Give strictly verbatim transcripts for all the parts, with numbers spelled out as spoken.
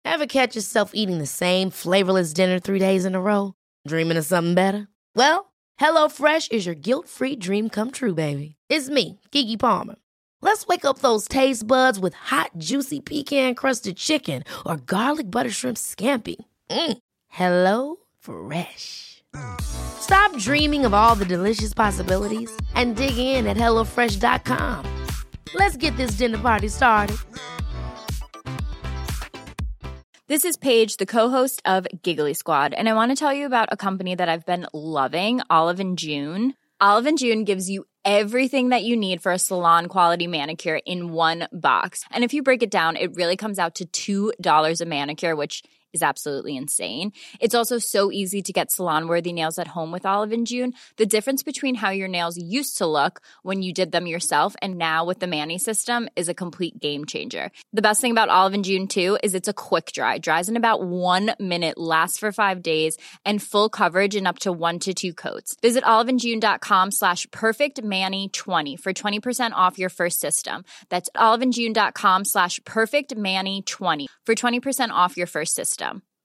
Ever catch yourself eating the same flavorless dinner three days in a row? Dreaming of something better? Well, HelloFresh is your guilt-free dream come true, baby. It's me, Keke Palmer. Let's wake up those taste buds with hot, juicy pecan-crusted chicken or garlic butter shrimp scampi. Mm. Hello Fresh. Stop dreaming of all the delicious possibilities and dig in at hello fresh dot com. Let's get this dinner party started. This is Paige, the co-host of Giggly Squad, and I want to tell you about a company that I've been loving, Olive and June. Olive and June gives you everything that you need for a salon-quality manicure in one box. And if you break it down, it really comes out to two dollars a manicure, which is absolutely insane. It's also so easy to get salon-worthy nails at home with Olive and June. The difference between how your nails used to look when you did them yourself and now with the Mani system is a complete game changer. The best thing about Olive and June, too, is it's a quick dry. Dries in about one minute, lasts for five days, and full coverage in up to one to two coats. Visit oliveandjune.com slash perfectmani20 for twenty percent off your first system. That's oliveandjune.com slash perfectmani20 for twenty percent off your first system.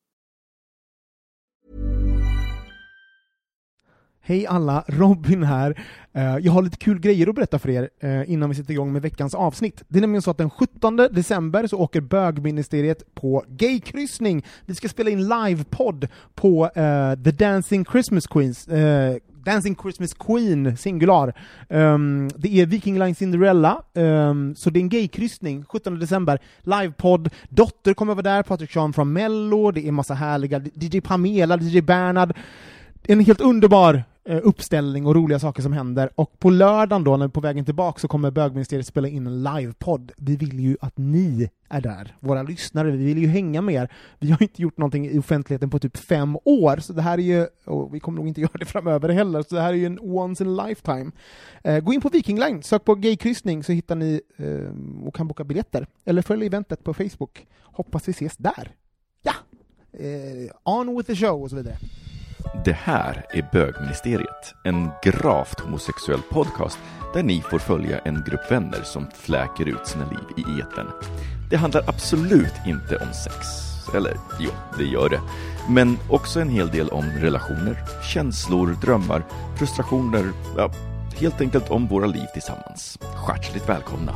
Hej alla, Robin här. Uh, jag har lite kul grejer att berätta för er uh, innan vi sätter igång med veckans avsnitt. Det är nämligen så att den sjuttonde december så åker bögministeriet på gaykryssning. Vi ska spela in livepodd på uh, The Dancing Christmas Queens. Uh, Dancing Christmas Queen, singular. Um, det är Viking Line Cinderella. Um, så det är en gaykryssning, sjuttonde december. Livepodd. Dotter kommer vara där, Patrik Sean från Mello. Det är massa härliga, D J Pamela, D J Bernhard. En helt underbar eh, uppställning och roliga saker som händer. Och på lördagen då, när vi är på vägen tillbaka, så kommer bögministeriet spela in en livepodd. Vi vill ju att ni är där, våra lyssnare. Vi vill ju hänga med er. Vi har inte gjort någonting i offentligheten på typ fem år. Så det här är ju, och vi kommer nog inte göra det framöver heller. Så det här är ju en once in a lifetime. Eh, gå in på Viking Line, sök på gaykryssning så hittar ni eh, och kan boka biljetter. Eller följ eventet på Facebook. Hoppas vi ses där. Ja! Eh, on with the show och så vidare. Det här är Bögministeriet, en gravt homosexuell podcast där ni får följa en grupp vänner som fläker ut sina liv i etern. Det handlar absolut inte om sex, eller jo, det gör det. Men också en hel del om relationer, känslor, drömmar, frustrationer, ja, helt enkelt om våra liv tillsammans. Hjärtligt välkomna.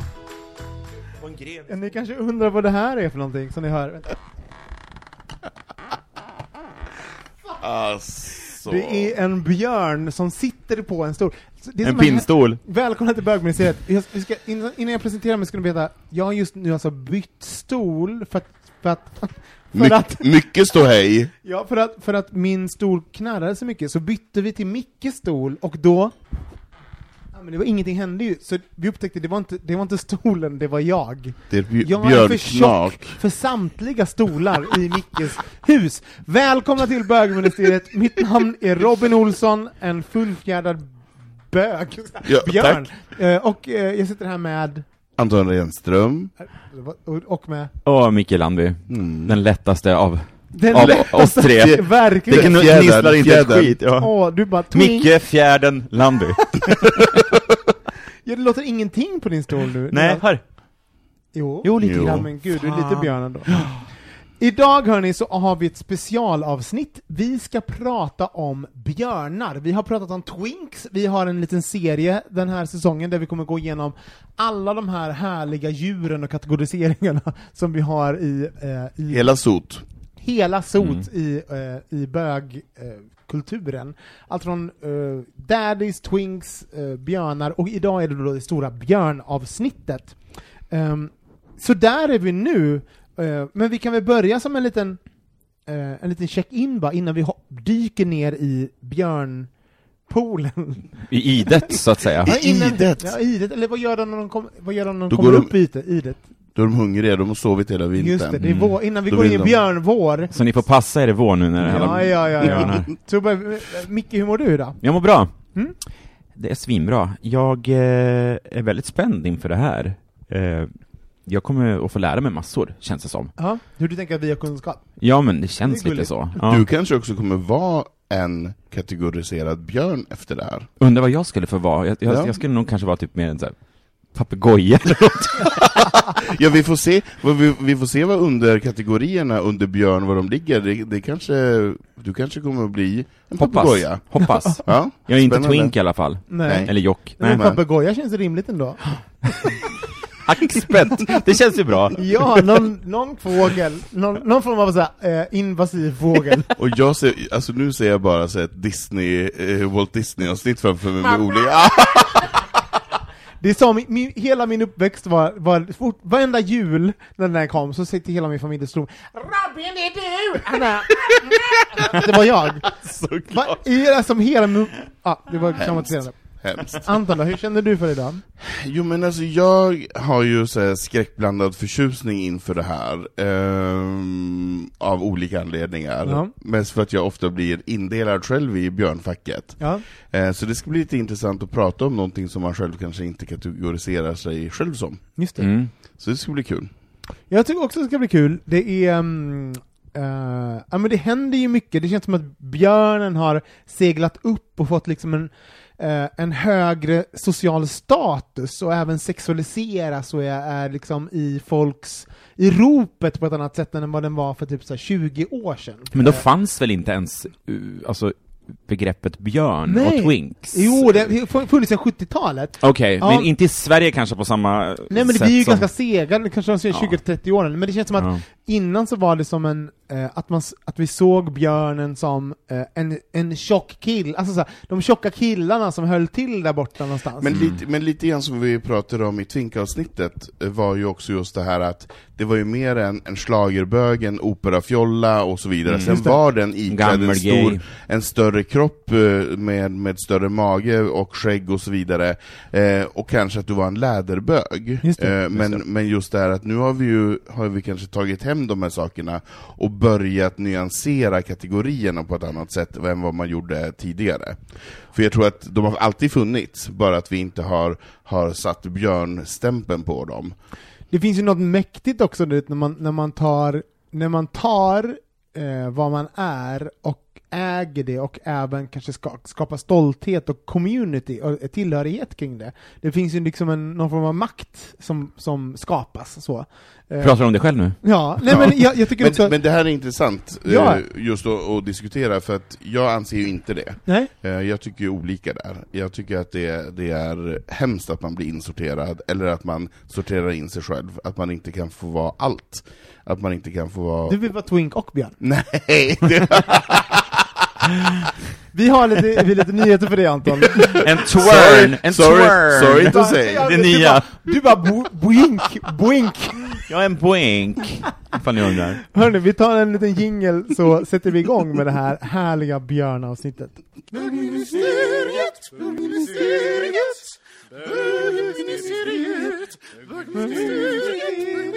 Ni kanske undrar vad det här är för någonting som ni hör. Vänta. Alltså. Det är en björn som sitter på en stol. Det är en pinnstol. En... Välkomna till bögministeriet. Jag, vi ska, innan jag presenterar mig ska ni veta, jag har just nu alltså bytt stol för att... För att, för My- att mycket stå hej. Ja, för att, för att min stol knarrade så mycket så bytte vi till Mickes stol och då... Ja, men det var ingenting hände ju. Så vi upptäckte det var inte, det var inte stolen, det var jag. Det är bj- jag är för tjock för samtliga stolar i Mickes hus. Välkomna till bögministeriet. Mitt namn är Robin Olsson, en fullfjädrad bög. Ja, Björn. Uh, och uh, jag sitter här med Anton Renström. Och, och med Åh, Micke Landby. Mm. Den lättaste av Den av lättaste, oss tre. Verkligen. Det Fjädern, gnisslar inte ett fjädern. skit. Ja. Åh, du bara Micke Fjärden Landby. Ja, det låter ingenting på din stol nu. Nej, hör. Jo, jo lite jo. grann. Men gud, du är lite björn då. Idag hörni så har vi ett specialavsnitt. Vi ska prata om björnar. Vi har pratat om twinks. Vi har en liten serie den här säsongen där vi kommer gå igenom alla de här härliga djuren och kategoriseringarna som vi har i... Eh, i Hela sot. Hela sot mm. i, eh, i bögkulturen. Eh, Allt från eh, daddies, twinks, eh, björnar och idag är det då det stora björnavsnittet. Um, så där är vi nu. Uh, men vi kan väl börja som en liten uh, en liten check-in bara innan vi ho- dyker ner i björnpoolen. I idet så att säga. Ja, innan, idet. Ja, idet. Eller vad gör de när de, kom, vad gör de när de Då kommer går upp i idet? idet? Då är de hungriga, de har sovit hela vintern. Just det, det är vår, innan vi Då går in vill i de- björnvår. Så ni får passa er i vår nu när det Ja, ja, ja, ja. björnar. Så bara, Micke, hur mår du idag? Jag mår bra. Mm? Det är svinbra. Jag eh, är väldigt spänd inför det här. Eh, jag kommer att få lära mig massor, känns det som. Ja, hur du tänker att vi har kunskap? Ja, men det känns Det är lite gulligt. så. Ja. Du kanske också kommer vara en kategoriserad björn efter det här. Undrar vad jag skulle få vara. Jag, jag, Ja. jag skulle nog kanske vara typ mer en så här papegoja. Ja, vi får se vad vi, vi får se vad under kategorierna under björn vad de ligger. Det, det kanske du kanske kommer att bli en papegoja. Hoppas. Ja, Jag är inte spännande. twink i alla fall. Nej. Eller jock. Men Nej. papegoja känns rimligt ändå. Hackspett. Det känns ju bra. Ja, någon, någon fågel. Någon, någon form av så här, eh, invasiv fågel. Och jag ser, alltså nu ser jag bara så ett Disney, eh, Walt Disney-avsnitt framför mig med olika... Det är som min, min, hela min uppväxt var, var fort, varenda jul när den där kom så sitter hela min familj och slog Robin, det är du! Anna. Det var jag. Va, i, som hela min, ja, det var traumatiserande. Hemskt. Anton då, hur känner du för det då? Jo, men alltså jag har ju så här skräckblandad förtjusning inför det här ehm, av olika anledningar. Ja. Mest för att jag ofta blir indelad själv i björnfacket. Ja. Eh, så det ska bli lite intressant att prata om någonting som man själv kanske inte kategoriserar sig själv som. Just det. Mm. Så det ska bli kul. Jag tycker också det ska bli kul. Det är um, uh, ja, men det händer ju mycket. Det känns som att björnen har seglat upp och fått liksom en Uh, en högre social status och även sexualiseras och är, är liksom i folks i ropet på ett annat sätt än vad den var för typ så här tjugo år sedan. Men då fanns väl inte ens uh, alltså begreppet björn Nej. och twinks? Jo, det har funnits sedan sjuttiotalet. Okej, okay, Ja. men inte i Sverige kanske på samma Nej, men det sätt blir ju som... ganska sega, det kanske de säger tjugo till trettio år, men det känns som att Ja. innan så var det som en eh, att man att vi såg björnen som eh, en en tjock kill, alltså så här, de tjocka killarna som höll till där borta någonstans. Men, lite, men lite grann som vi pratade om i Twink-avsnittet var ju också just det här att det var ju mer en, en schlagerbög, en operafjolla och så vidare. Mm. Sen var den iklädd en, stor, en större kropp med, med större mage och skägg och så vidare. Eh, och kanske att du var en läderbög. Just det, eh, just men, det. men just det här att nu har vi ju har vi kanske tagit hem de här sakerna och börjat nyansera kategorierna på ett annat sätt än vad man gjorde tidigare. För jag tror att de har alltid funnits, bara att vi inte har, har satt björnstämpeln på dem. Det finns ju något mäktigt också det, när man när man tar när man tar eh, vad man är och äger det och även kanske ska, skapa stolthet och community och tillhörighet kring det. Det finns ju liksom en, någon form av makt som, som skapas så. Pratar du om det själv nu? Ja, nej, men jag, jag tycker men, också... men det här är intressant Ja. eh, just att, att diskutera, för att jag anser ju inte det. Nej. Eh, jag tycker ju olika där. Jag tycker att det, det är hemskt att man blir insorterad, eller att man sorterar in sig själv. Att man inte kan få vara allt. Att man inte kan få vara... Du vill vara twink och björn. Nej! Det... Vi har lite, vi har lite nyheter för det, Anton. En twirn! En sorry, twirn! sorry to say. Ja, Det du nya. bara- Du bara bo, boink, boink. Jag är en boink. Ifall ni undrar. Hörrni, vi tar en liten jingle så sätter vi igång med det här härliga björnavsnittet. Bögministeriet, bögministeriet, bögministeriet, bögministeriet,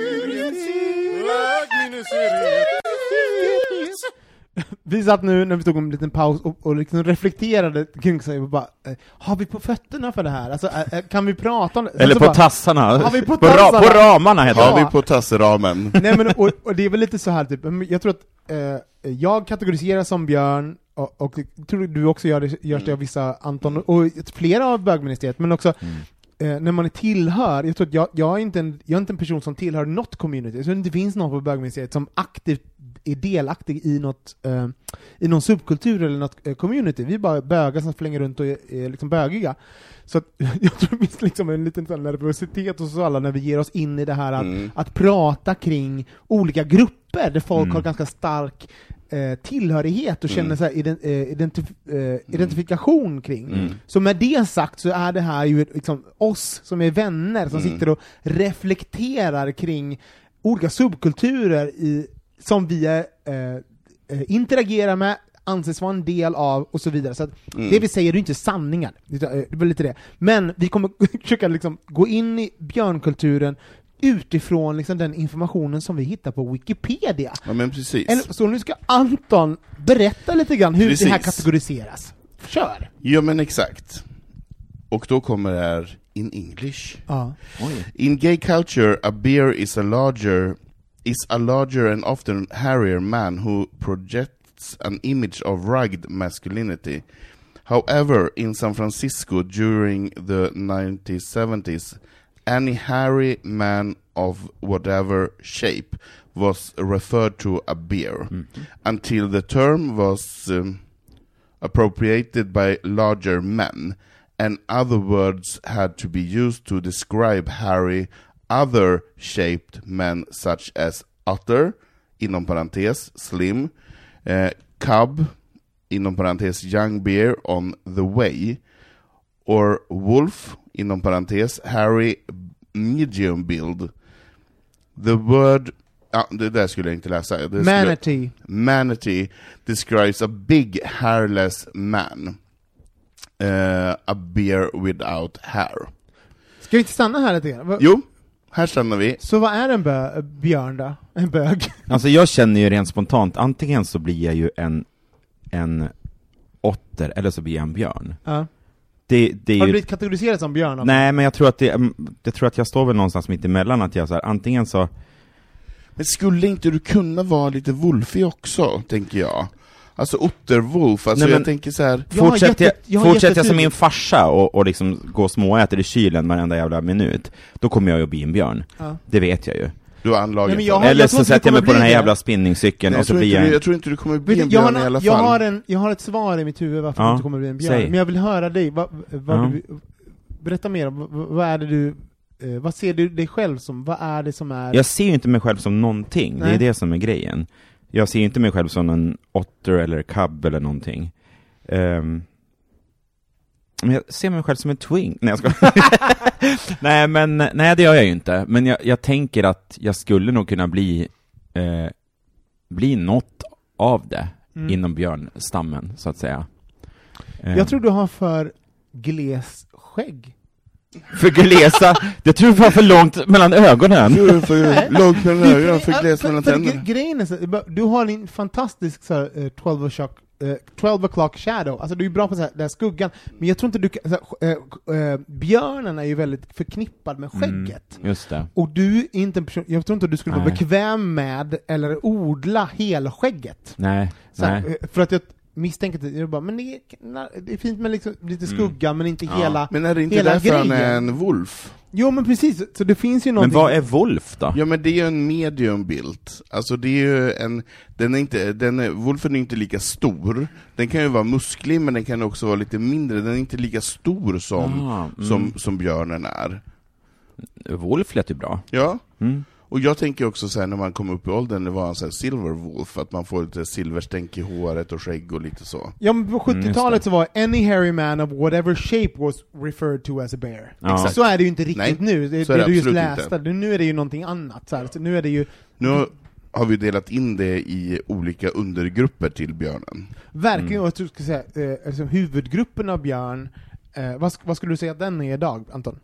bögministeriet. Vi satt nu när vi tog en liten paus och, och liksom reflekterade kring sig och bara, eh, har vi på fötterna för det här? Alltså, eh, kan vi prata om det? Eller alltså, på bara, tassarna. Har vi på På, ra- tassarna? på ramarna heter Har det. vi på tasseramen? Nej, men, och, och det är väl lite så här, typ, jag tror att eh, jag kategoriseras som björn och, och jag tror du också gör det, görs det av vissa Anton och flera av bögministeriet, men också Mm. eh, när man är tillhör, jag tror att jag, jag, är inte en, jag är inte en person som tillhör något community, jag tror inte det finns någon på bögministeriet som aktivt är delaktig i något eh, i någon subkultur eller något eh, community. Vi är bara bögar som flänger runt och är, är liksom bögiga. Så att, jag tror det finns liksom en liten sån nervositet hos oss alla när vi ger oss in i det här att, Mm. att prata kring olika grupper där folk Mm. har ganska stark eh, tillhörighet och känner Mm. så här, ident, eh, identif- eh, identifikation kring. Mm. Så med det sagt så är det här ju liksom oss som är vänner som Mm. sitter och reflekterar kring olika subkulturer i, som vi är, eh, interagerar med, anses vara en del av och så vidare. Så att Mm. det vi säger är inte sanningar. Det är väl lite det. Men vi kommer försöka liksom gå in i björnkulturen utifrån liksom den informationen som vi hittar på Wikipedia. Ja, men precis. Eller, så nu ska Anton berätta lite grann hur Precis. det här kategoriseras. Kör! Ja, men exakt. Och då kommer det här in English. Ja. In gay culture, a bear is a larger is a larger and often hairier man who projects an image of rugged masculinity. However, in San Francisco during the nineteen seventies, any hairy man of whatever shape was referred to a bear, mm-hmm. until the term was um, appropriated by larger men, and other words had to be used to describe hairy, other-shaped men such as otter, inom parentes, slim, uh, cub, inom parentes, young bear on the way, or wolf, inom parentes, hairy, medium build. The word, ja, det där skulle jag inte läsa. Det manatee. Skulle, manatee describes a big hairless man. Uh, a bear without hair. Ska vi inte stanna här lite grann? Jo, här stannar vi. Så vad är en bö- björn då? En bög? Alltså jag känner ju rent spontant, antingen så blir jag ju en, en otter eller så blir jag en björn. Ja. Det, det är Har du ju... blivit kategoriserad som björn? Alltså? Nej, men jag tror att det, jag tror att jag står väl någonstans mitt emellan, att jag så här, antingen så... Men skulle inte du kunna vara lite wolfig också, tänker jag? Alltså otterwolf, alltså Nej, jag men, tänker så här. Fortsätter jag, jag, jag, fortsätt jag som min farsa och, och liksom gå och småäter i kylen varenda jävla minut, då kommer jag ju bli en björn. Ja. Det vet jag ju. Du har anlaget. Nej, har, Eller så sätter jag mig på den här jävla spinningcykeln och så blir jag... Du, jag tror inte du kommer bli en björn jag, i alla fall. Jag har, en, jag har ett svar i mitt huvud varför ja. du inte kommer bli en björn. Säg. Men jag vill höra dig. Vad, vad ja. du, berätta mer om, vad, vad är det du... Eh, vad ser du dig själv som? Vad är det som är... Jag ser ju inte mig själv som någonting. Nej. Det är det som är grejen. Jag ser inte mig själv som en otter eller cub eller någonting. Um, men jag ser mig själv som en twink. Nej, jag ska... nej, men nej, det gör jag ju inte. Men jag, jag tänker att jag skulle nog kunna bli eh, bli något av det mm. inom björnstammen, så att säga. Um, jag tror du har för gles skägg. För glesa, jag tror det var för långt mellan ögonen. Du för långt mellan ögonen, för gles mellan tänderna. Grejen är så, du har en fantastisk så här, twelve o'clock, uh, twelve o'clock shadow. Alltså du är bra på så här, den här skuggan. Men jag tror inte du kan, så här, uh, uh, björnen är ju väldigt förknippad med skägget. Mm, just det. Och du är inte en person, jag tror inte du skulle Nej. vara bekväm med eller odla helskägget. Nej, så här, nej. För att jag misstänker att jag bara, men det är, det är fint med liksom lite skugga, mm. men inte ja. hela Men är det inte hela därför grejen. han är en wolf? Jo, men precis, så det finns ju någonting. Men vad är wolf då? Ja, men det är ju en medium build. Alltså det är ju en, den är inte, den är, wolfen är inte lika stor. Den kan ju vara musklig, men den kan också vara lite mindre. Den är inte lika stor som, ah, mm. som, som björnen är. Wolf lät ju bra. Ja. Mm. Och jag tänker också så här, när man kommer upp i åldern, det var en sån här silver wolf, att man får lite silverstänk i håret och skägg och lite så. Ja, men på sjuttiotalet mm, så var any hairy man of whatever shape was referred to as a bear. Ja. Exakt. Så är det ju inte riktigt Nej, nu. Det, så är det, det du just absolut läste. inte. Nu är det ju någonting annat. Så, här. Så nu är det ju... Nu har vi delat in det i olika undergrupper till björnen. Verkligen, Mm. och jag ska säga, eh, alltså, huvudgruppen av björn, eh, vad, vad skulle du säga att den är idag, Anton?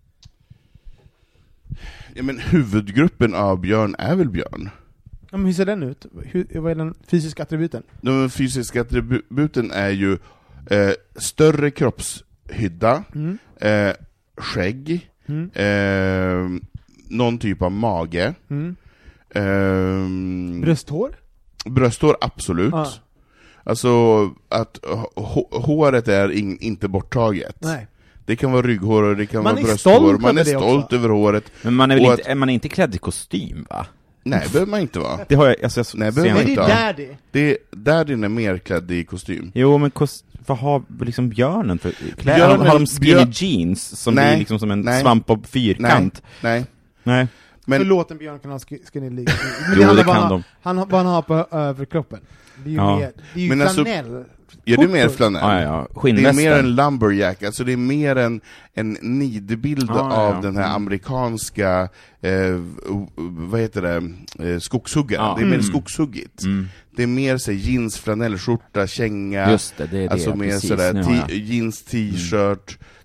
Ja, men huvudgruppen av björn är väl björn? Ja, men hur ser den ut? Hur, vad är den fysiska attributen? De fysiska attributen är ju eh, större kroppshydda, mm. eh, skägg, mm. eh, någon typ av mage, mm. eh, brösthår? Brösthår, absolut. Ah. Alltså att h- håret är in, inte borttaget. Nej. Det kan vara rygghår och det kan man vara brösthår. Man är stolt också. över håret. Men man är väl och inte, att... är man inte klädd i kostym, va? Nej, det behöver man inte vara. Det har jag, alltså, jag Nej, behöver man inte det är Daddy. Det är Daddyn är mer klädd i kostym. Jo, men kost... vad har liksom björnen för kläder? Björnen, har de skinny björ... jeans som nej, blir liksom som en nej, svamp på fyrkant? Nej, nej. nej. Men... Förlåt, en björn kan ha skinny jeans. Men jo, det, det kan han, de. Han har vad han har på överkroppen. Det är ju, ja. mer, det är ju men flanell. Alltså, ja, det är mer flanell. Ja, ja. Det är mer en lumberjack, alltså det är mer en, en nidbild ah, av ja. den här amerikanska eh, vad heter det, eh, skogshuggaren. Ah, det är mer mm. skogshuggigt. Mm. Det är mer så jeans, flanellskjorta, känga. Just det, det är det. Alltså mer precis, sådär, nu t- jag. jeans, t-shirt, mm.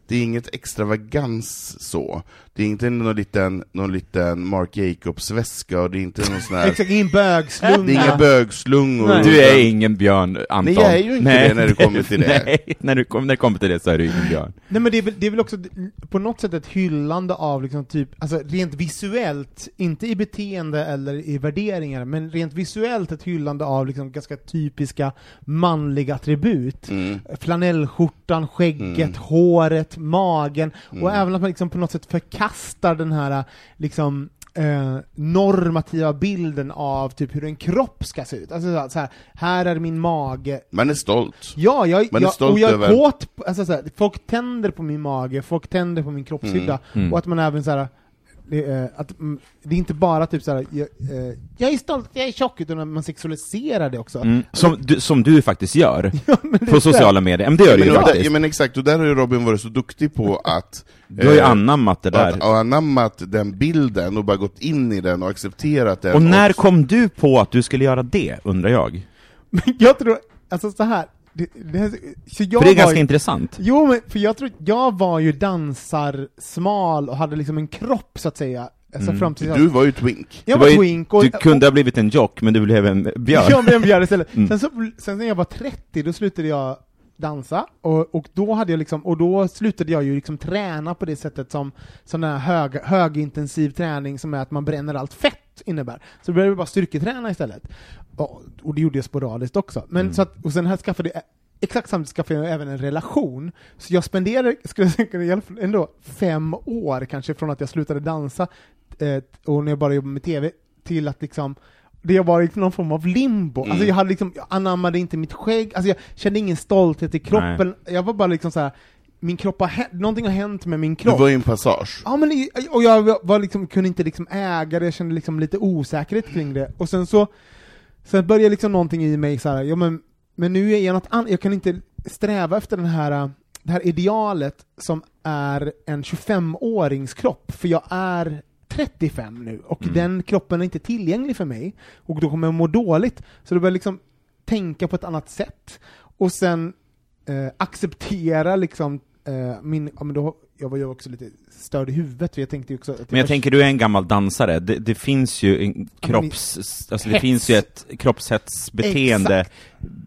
det är inget extravagans så. Det är inte någon liten, någon liten Marc Jacobs-väska, och det är inte någon sån här... Exakt, ingen bögslunga. Det är inga bögslungor. Nej. Du är ingen björn, Anton. Nej, jag är ju inte nej, det när det kommer till det. Nej, när du, kom, när det kommer till det så är du ingen björn. Nej, men det är, väl, det är väl också på något sätt ett hyllande av liksom typ, alltså rent visuellt, inte i beteende eller i värderingar, men rent visuellt ett hyllande av liksom ganska typiska manliga attribut. Mm. Flanellskjortan, skägget, Mm. håret, magen, Mm. och även att man liksom på något sätt förkastar den här liksom eh, normativa bilden av typ hur en kropp ska se ut. Alltså så här, så här, här är min mage. Man är stolt. Ja, jag, Man är jag, stolt och jag är över- kåt, alltså så här, folk tänder på min mage, folk tänder på min kroppshydda, Mm. och att man även så här, det, eh, att, mm, det är inte bara typ så här, jag, eh, jag är stolt, jag är tjock, utan man sexualiserar det också. Mm. Som, du, som du faktiskt gör Ja, men det är på så här- sociala medier. Men det gör du Men, ju och där, faktiskt. ja, men exakt, och där har ju Robin varit så duktig på att Du har ju eh, anammat det där. att, och anammat den bilden och bara gått in i den och accepterat den. Och när kom du på att du skulle göra det, undrar jag? Men jag tror, alltså så här, det, det, så jag För det är var ganska ju, intressant. Jo, men för jag tror, jag var ju dansar smal och hade liksom en kropp så att säga, alltså Mm. fram till Du var ju twink. jag Du var ju- twink och, Du kunde ha blivit en jock, men du blev en björn. jag blev en björn istället. Mm. Sen, så, sen när jag var trettio, då slutade jag dansa, och, och då hade jag liksom, och då slutade jag ju liksom träna på det sättet som sån här hög, högintensiv träning som är att man bränner allt fett innebär. Så då började jag bara styrketräna istället. Och, och det gjorde jag sporadiskt också. Men Mm. så att, och sen här skaffade jag, exakt samtidigt skaffade jag även en relation. Så jag spenderade, skulle jag säga, i alla fall ändå fem år kanske från att jag slutade dansa eh, och när jag bara jobbade med tv till att liksom det var liksom någon form av limbo. Mm. Alltså jag hade liksom, jag anammade inte mitt skägg, alltså jag kände ingen stolthet i kroppen. Jag var bara liksom så här, min kropp har hänt, någonting har hänt med min Du kropp. var i en passage. Ja, men i- och jag var liksom, kunde inte liksom äga det, jag kände liksom lite osäkerhet kring det. Och sen så, sen började liksom någonting i mig så här, ja men, men nu är jag något annat, jag kan inte sträva efter den här, det här idealet som är en tjugofem-årings kropp, för jag är trettiofem nu, och Mm. den kroppen är inte tillgänglig för mig, och då kommer jag må dåligt. Så då började jag liksom tänka på ett annat sätt, och sen eh, acceptera liksom eh, min, ja, men då, jag var ju också lite störd i huvudet, för jag tänkte ju också att Men jag var- tänker, du är en gammal dansare. Det, det finns ju en kropps... Alltså det Hets. finns ju ett kroppshetsbeteende Exakt.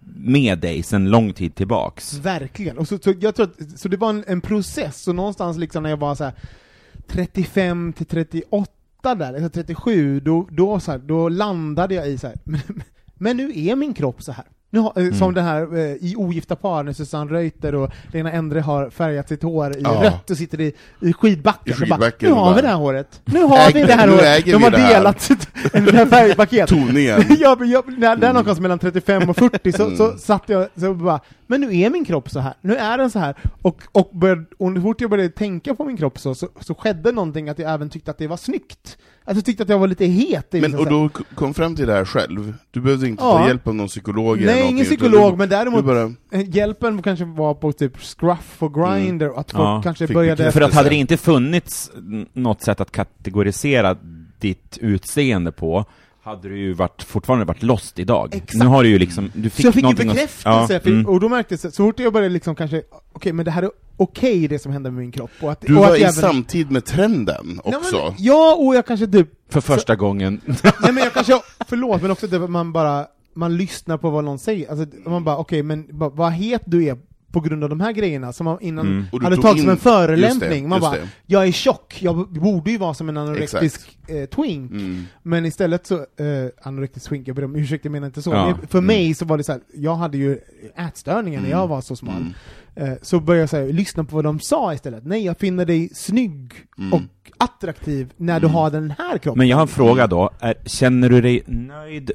med dig sedan lång tid tillbaks. Verkligen. Och så, så, jag tror att, så det var en, en process, och någonstans liksom när jag var så här trettiofem till trettioåtta där, eller trettiosju, då, då, så här, då landade jag i så här, men, men nu är min kropp så här. Nu har, mm. Som den här eh, i Ogifta par, när Susanne Reuter och Lena Endre har färgat sitt hår i Ja. rött och sitter i, i skidbacken. I Så bara, skidbacken nu har bara, vi det här håret. Nu har vi äger- det här nu håret. äger De vi har det här. delat sitt en det här färgpaket. Toningen. jag, jag, när, där någonstans mellan trettiofem och fyrtio så, Mm. så satt jag så bara, men nu är min kropp så här, nu är den så här, och, och, började, och så fort jag började tänka på min kropp så, så, så skedde någonting, att jag även tyckte att det var snyggt. Att jag tyckte att jag var lite het i Men, vissa och sätt. då k- kom fram till det här själv. Du behövde inte Ja. ta hjälp av någon psykolog eller Nej, någonting, ingen utan psykolog, du, men däremot du bara, hjälpen kanske var på typ Scruff och Grindr, och att folk Ja, kanske fick började... bekräfta- För att hade det inte funnits n- något sätt att kategorisera ditt utseende på, hade du ju varit, fortfarande varit lost idag. Exakt. Nu har du ju liksom, du fick Så jag fick ju någonting att- bekräftelse, Ja, för, mm. och då märkte jag, så så fort jag började liksom kanske, okej, men det här är okej det som hände med min kropp. Och att, du och var att i jag även- samtid med trenden Nej, också. men, ja, och jag kanske typ, För första gången. nej men jag kanske, förlåt, men också typ att man bara, man lyssnar på vad någon säger. Alltså man bara, okej, men ba, vad het du är på grund av de här grejerna som man innan Mm. Och du hade tog tagit som in- en förelämpning. just det, man just bara, det. jag är tjock, jag borde ju vara som en anorektisk eh, twink. Mm. Men istället så, eh, anorektisk twink, jag ber om ursäkt, jag menar inte så. Ja. Men för Mm. mig så var det så här, jag hade ju ätstörningar när Mm. jag var så smal. Mm. Eh, så började jag så här, lyssna på vad de sa istället. Nej, jag finner dig snygg Mm. och attraktiv när du Mm. har den här kroppen. Men jag har en fråga då. Är, känner du dig nöjd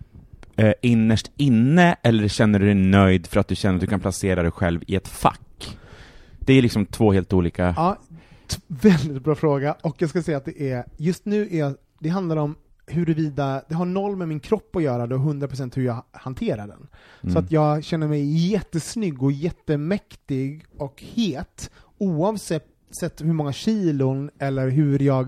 eh, innerst inne, eller känner du dig nöjd för att du känner att du kan placera dig själv i ett fack? Det är liksom två helt olika... Ja, t- väldigt bra fråga, och jag ska säga att det är, just nu är, det handlar om huruvida, det har noll med min kropp att göra, det har hundra procent hur jag hanterar den. Mm. Så att jag känner mig jättesnygg och jättemäktig och het, oavsett sett hur många kilon eller hur jag,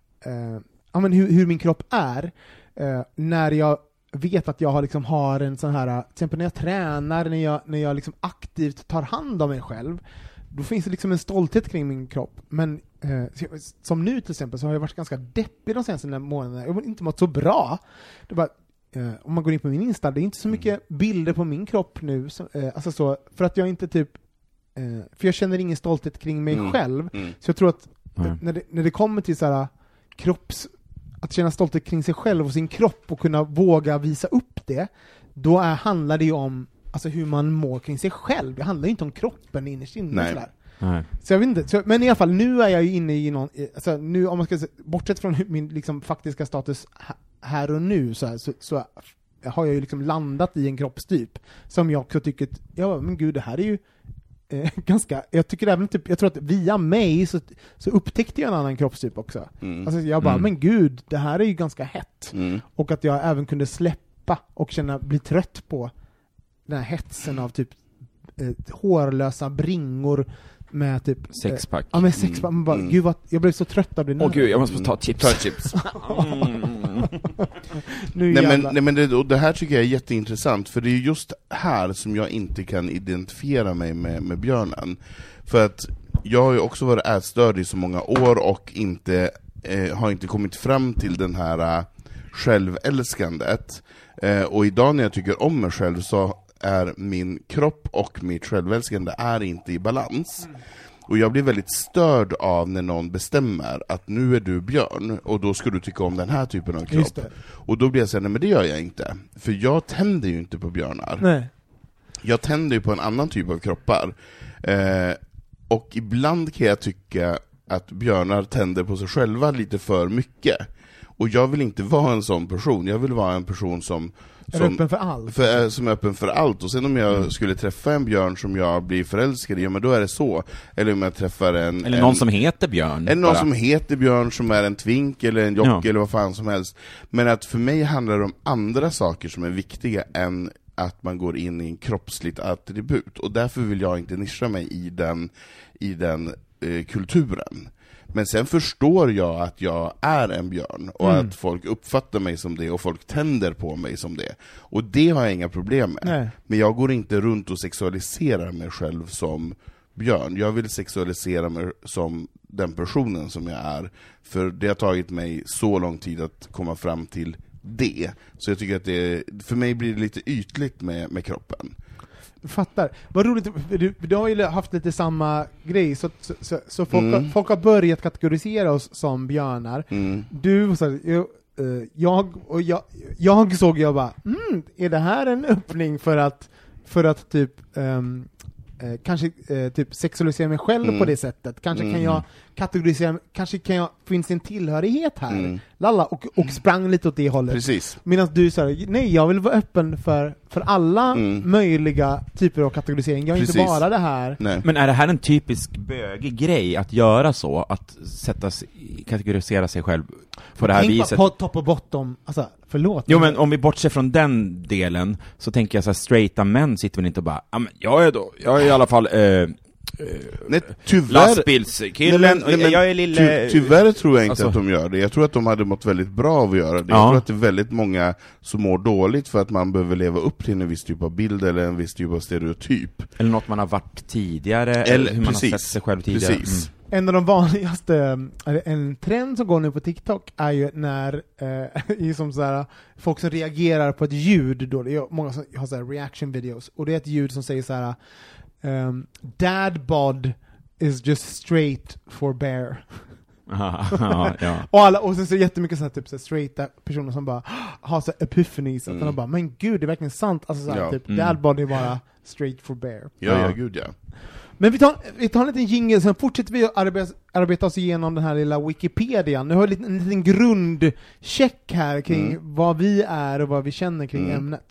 eh, ja men hur, hur min kropp är, eh, när jag vet att jag har, liksom, har en sån här, till exempel när jag tränar, när jag, när jag liksom aktivt tar hand om mig själv, då finns det liksom en stolthet kring min kropp. Men eh, som nu till exempel så har jag varit ganska deppig de senaste månaderna. Jag har inte mått så bra. Det bara, eh, om man går in på min Insta, det är inte så mycket bilder på min kropp nu. Så, eh, alltså så, för att jag inte typ... Eh, för jag känner ingen stolthet kring mig Mm. själv. Mm. Så jag tror att Mm. det, när, det, när det kommer till så här kropps... Att känna stolthet kring sig själv och sin kropp och kunna våga visa upp det, då är, handlar det ju om alltså, hur man mår kring sig själv. Det handlar ju inte om kroppen innerst inne. Nej. Sådär. Nej. Så jag vet inte, så, men i alla fall, nu är jag ju inne i någon, alltså, nu, om man ska se, bortsett från min liksom, faktiska status h- här och nu, så, här, så, så har jag ju liksom landat i en kroppstyp som jag också tycker, ja men gud, det här är ju eh, ganska, jag tycker även typ, jag tror att via mig så, så upptäckte jag en annan kroppstyp också. Mm. Alltså jag bara, Mm. men gud, det här är ju ganska hett. Mm. Och att jag även kunde släppa och känna, bli trött på den här hetsen av typ eh, hårlösa bringor med typ Sexpack. Eh, ja men sexpack, Mm. man bara, Mm. gud vad, jag blev så trött av det nu. Åh gud, jag måste få ta chips. Ta chips. nu Nej men, jävlar. nej, men det, och det här tycker jag är jätteintressant, för det är just här som jag inte kan identifiera mig med, med björnen. För att jag har ju också varit ätstörd i så många år och inte, eh, har inte kommit fram till den här uh, självälskandet. Eh, och idag när jag tycker om mig själv så är min kropp och mitt självälskande är inte i balans. Mm. Och jag blir väldigt störd av när någon bestämmer att nu är du björn och då ska du tycka om den här typen av kropp. Just det. Och då blir jag såhär, nej men det gör jag inte. För jag tänder ju inte på björnar. Nej. Jag tänder ju på en annan typ av kroppar. Eh, och ibland kan jag tycka att björnar tänder på sig själva lite för mycket. Och jag vill inte vara en sån person. Jag vill vara en person som Är som, öppen för allt. för, som är öppen för allt. Och sen om jag mm. skulle träffa en björn som jag blir förälskad i, ja men då är det så. Eller om jag träffar en... Eller någon en, som heter Björn. Eller någon bara. som heter Björn, som är en twink eller en jock Ja. eller vad fan som helst. Men att för mig handlar det om andra saker som är viktiga än att man går in i en kroppsligt attribut. Och därför vill jag inte nischa mig i den, i den eh, kulturen. Men sen förstår jag att jag är en björn och Mm. att folk uppfattar mig som det och folk tänder på mig som det. Och det har jag inga problem med. Nej. Men jag går inte runt och sexualiserar mig själv som björn. Jag vill sexualisera mig som den personen som jag är. För det har tagit mig så lång tid att komma fram till det. Så jag tycker att det, för mig blir det lite ytligt med, med kroppen. Fattar. Vad roligt, du, du har ju haft lite samma grej, så, så, så, så folk, Mm. har, folk har börjat kategorisera oss som björnar. Mm. Du, så, här, jag, eh, jag, och jag, jag såg, jag bara, mm, är det här en öppning för att, för att typ, ehm, eh, kanske eh, typ sexualisera mig själv Mm. på det sättet? Kanske kan Mm. jag kategorisera, kanske kan jag, finns det en tillhörighet här? Mm. Lalla, och, och sprang lite åt det hållet. Precis. Medan du säger, nej, jag vill vara öppen för, för alla Mm. möjliga typer av kategorisering. Jag är inte Precis. bara det här. Nej. Men är det här en typisk bögig grej att göra så? Att sätta sig, kategorisera sig själv på det här Tänk viset? på top och bottom. Alltså, förlåt. Jo, men om vi bortser från den delen så tänker jag så här, straighta män sitter väl inte och bara, ja men jag är då, jag är i alla fall eh, Nej, tyvärr, lastbilskillen, Nej, men- nej, men jag är lille... ty, tyvärr tror jag inte Alltså- att de gör det. Jag tror att de hade mått väldigt bra av att göra det. Ja. Jag tror att det är väldigt många som mår dåligt för att man behöver leva upp till en viss typ av bild eller en viss typ av stereotyp. Eller något man har varit tidigare, eller, Eller- hur man precis. har sett sig själv tidigare. Precis. Mm. En av de vanligaste, eller en trend som går nu på TikTok är ju när eh, i som så här, folk som reagerar på ett ljud då, det är många som har så här reaction videos, och det är ett ljud som säger så här um, dad bod is just straight for bear. ja, ja. Och, alla, och sen så är det jättemycket så här, typ så här straighta personer som bara har så här epiphanies, Mm. att de bara, men gud, det är verkligen sant. Alltså så här, Ja. typ, Mm. dad bod är bara straight for bear. Ja, ja, Ja. gud ja. Men vi tar, vi tar en liten jingle, sen fortsätter vi att arbeta, arbeta oss igenom den här lilla Wikipedian. Nu har vi en, en liten grundcheck här kring Mm. vad vi är och vad vi känner kring Mm. ämnet.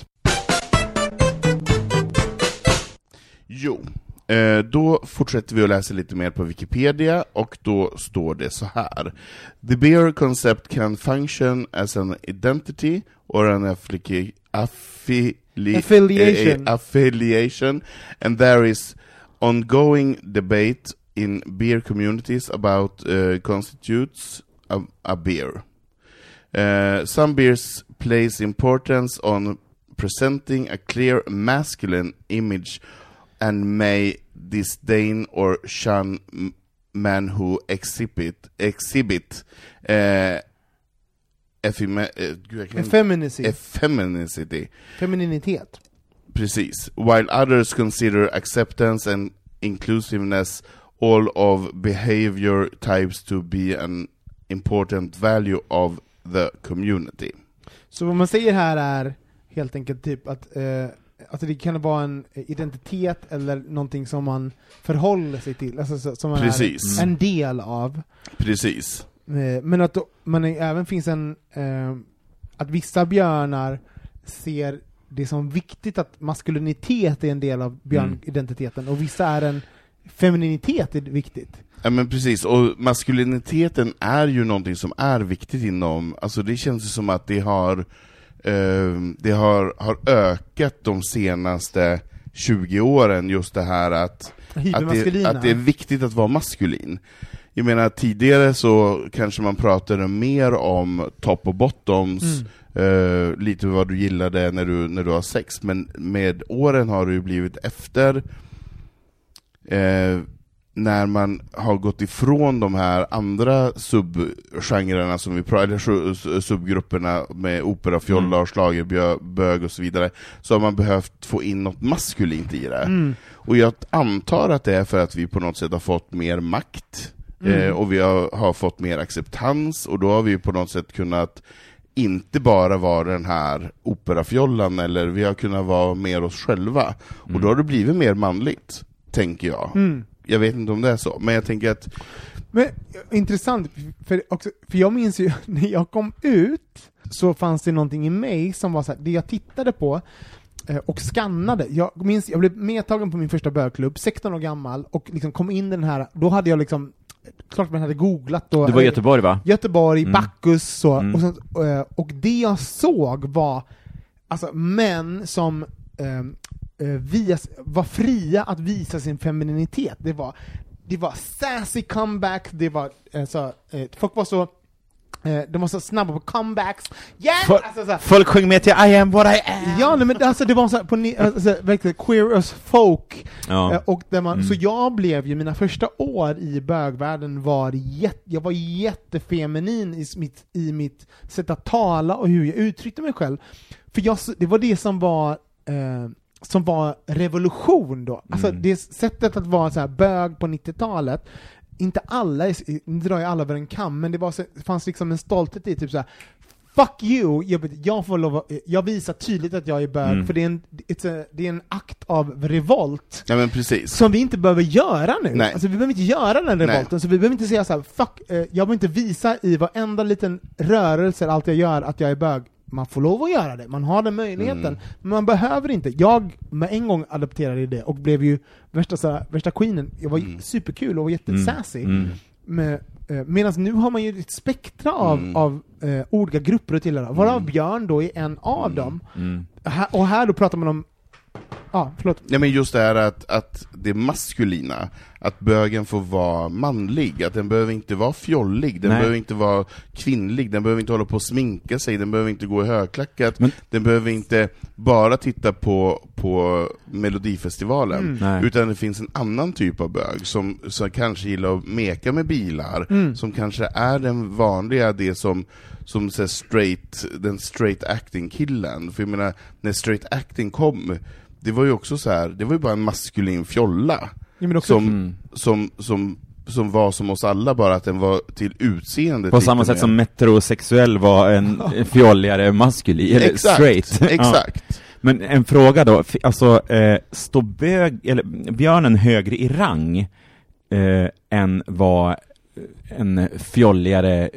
Jo, eh, då fortsätter vi att läsa lite mer på Wikipedia, och då står det så här. The bear concept can function as an identity or an affili- affili- Affiliation. eh, affiliation, and there is ongoing debate in beer communities about uh, constitutes a, a beer. Uh, some beers place importance on presenting a clear masculine image and may disdain or shun men who exhibit exhibit uh, effime- uh, gud, jag kan- Effeminacy. effeminacy. Femininitet. Precis. While others consider acceptance and inclusiveness all of behavior types to be an important value of the community. Så vad man säger här är helt enkelt typ att eh, alltså det kan vara en identitet eller någonting som man förhåller sig till, alltså så, som man Precis. är en del av. Precis. Eh, men att då, man är, även finns en eh, att vissa björnar ser det som viktigt att maskulinitet är en del av björnidentiteten och vissa är en femininitet är viktigt. Ja men precis, och maskuliniteten är ju någonting som är viktigt inom, alltså det känns ju som att det har eh, det har, har ökat de senaste tjugo åren, just det här att, att, det, att det är viktigt att vara maskulin. Jag menar tidigare så kanske man pratade mer om top och bottoms, mm. eh, lite vad du gillade när du, när du har sex, men med åren har det ju blivit efter eh, när man har gått ifrån de här andra subgenrerna som vi pratar, eller subgrupperna med opera, fjolla, mm. schlager, bög och så vidare, så har man behövt få in något maskulint i det. Mm. Och jag antar att det är för att vi på något sätt har fått mer makt, mm. eh, och vi har, har fått mer acceptans, och då har vi på något sätt kunnat inte bara vara den här operafjollan, eller vi har kunnat vara mer oss själva. Mm. Och då har det blivit mer manligt, tänker jag. Mm. Jag vet inte om det är så, men jag tänker att... Men intressant, för, också, för jag minns ju, när jag kom ut så fanns det någonting i mig som var så här, det jag tittade på eh, och skannade. Jag minns, jag blev medtagen på min första bögklubb, sexton år gammal, och liksom kom in den här, då hade jag liksom, klart man hade googlat. Och, det var Göteborg va? Göteborg, mm. Bacchus, så, mm. och, så, eh, och det jag såg var alltså män som... Eh, Vis, var fria att visa sin femininitet. Det var, det var sassy comeback, det var eh, så, eh, folk var så eh, de var så snabba på comebacks. Yes! Folk, alltså, så här, folk sjöng med till I am what I am. Ja, nej, men alltså, det var så här, på, alltså, verkligen queer as folk. Ja. Eh, och där man, mm. så jag blev ju, mina första år i bögvärlden var jätte, jag var jättefeminin i mitt, i mitt sätt att tala och hur jag uttryckte mig själv. För jag, det var det som var eh, som var revolution då. Alltså mm. det sättet att vara så här bög på nittiotalet, inte alla, nu drar jag alla över en kam, men det var så, det fanns liksom en stolthet i typ så här, fuck you, jag, jag får lov att, jag visar tydligt att jag är bög, mm. för det är, en, it's a, det är en akt av revolt. Ja, men precis. Som vi inte behöver göra nu. Nej. Alltså vi behöver inte göra den revolten. Nej. Så vi behöver inte säga så här, fuck, eh, jag behöver inte visa i varenda liten rörelse, allt jag gör, att jag är bög. Man får lov att göra det, man har den möjligheten, mm. men man behöver inte. Jag med en gång adopterade det och blev ju värsta, så här, värsta queenen. Jag var mm. superkul och var jättesassy. Mm. Mm. Eh, medan nu har man ju ett spektra av, mm. av eh, olika grupper att tillhöra. Varav mm. Björn då är en av mm. dem. Mm. Här, och här då pratar man om Ja, förlåt. Nej, men just det här att, att det maskulina, att bögen får vara manlig, att den behöver inte vara fjollig, den Nej. behöver inte vara kvinnlig, den behöver inte hålla på att sminka sig, den behöver inte gå i högklackat, men... den behöver inte bara titta på, på Melodifestivalen, mm. utan det finns en annan typ av bög som, som kanske gillar att meka med bilar, mm. som kanske är den vanliga, det som som så straight, den straight acting killen. För jag menar, när straight acting kom, det var ju också så här, det var ju bara en maskulin fjolla, ja, också, som, mm. som, som, som var som oss alla, bara att den var till utseende. På samma sätt mer. Som metrosexuell var en fjolligare maskulin, eller exakt, straight. Exakt. Ja. Men en fråga då, alltså, eh, står bög, eller björnen högre i rang eh, än vad en fjolligare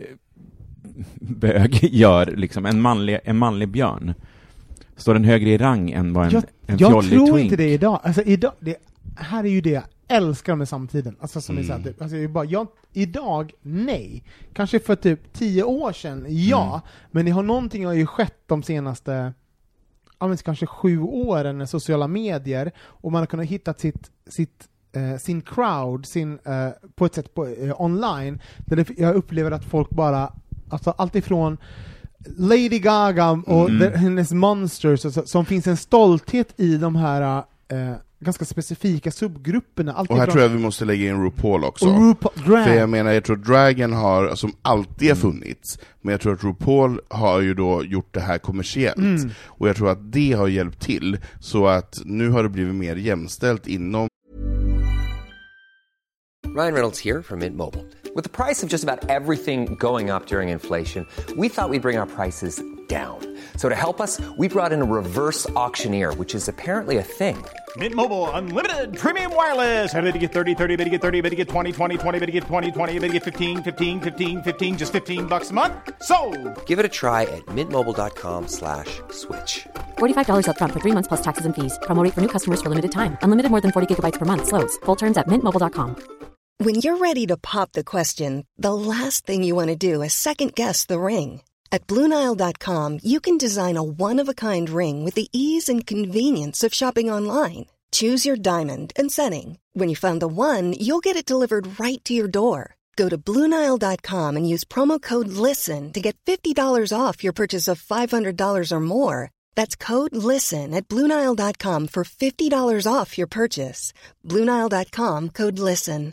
bög gör, liksom en manlig, en manlig björn? Står den högre i rang än vad en, jag, en jag fjollig twink? Jag tror inte det idag. Alltså idag, det här är ju det jag älskar med samtiden. Alltså som mm. jag sa, alltså jag bara, jag, idag, nej. Kanske för typ tio år sedan, ja. Mm. Men det har någonting har ju skett de senaste, ja, men kanske sju åren med sociala medier, och man har kunnat hitta sitt, sitt Uh, sin crowd, sin, uh, på ett sätt på, uh, online, där det, jag upplever att folk bara, alltså allt ifrån Lady Gaga och mm. the, hennes Monsters, alltså, som finns en stolthet i de här uh, ganska specifika subgrupperna. Allt Och här ifrån... tror jag vi måste lägga in RuPaul också. Och RuPaul, drag. För jag menar, jag tror dragen har, som alltid har funnits, men jag tror att RuPaul har ju då gjort det här kommersiellt. Mm. Och jag tror att det har hjälpt till, så att nu har det blivit mer jämställt inom. Ryan Reynolds here from Mint Mobile. With the price of just about everything going up during inflation, we thought we'd bring our prices down. So to help us, we brought in a reverse auctioneer, which is apparently a thing. Mint Mobile Unlimited Premium Wireless. How to get thirty, thirty, how to get thirty, how to get twenty, twenty, twenty, how to get twenty, twenty, how to get fifteen, fifteen, fifteen, fifteen, just fifteen bucks a month? Sold! Give it a try at mintmobile.com slash switch. forty-five dollars up front for three months plus taxes and fees. Promo rate for new customers for limited time. Unlimited more than forty gigabytes per month. Slows full terms at mint mobile dot com. When you're ready to pop the question, the last thing you want to do is second-guess the ring. At Blue Nile dot com, you can design a one-of-a-kind ring with the ease and convenience of shopping online. Choose your diamond and setting. When you find the one, you'll get it delivered right to your door. Go to Blue Nile dot com and use promo code LISTEN to get fifty dollars off your purchase of five hundred dollars or more. That's code LISTEN at Blue Nile dot com for fifty dollars off your purchase. Blue Nile dot com, code LISTEN.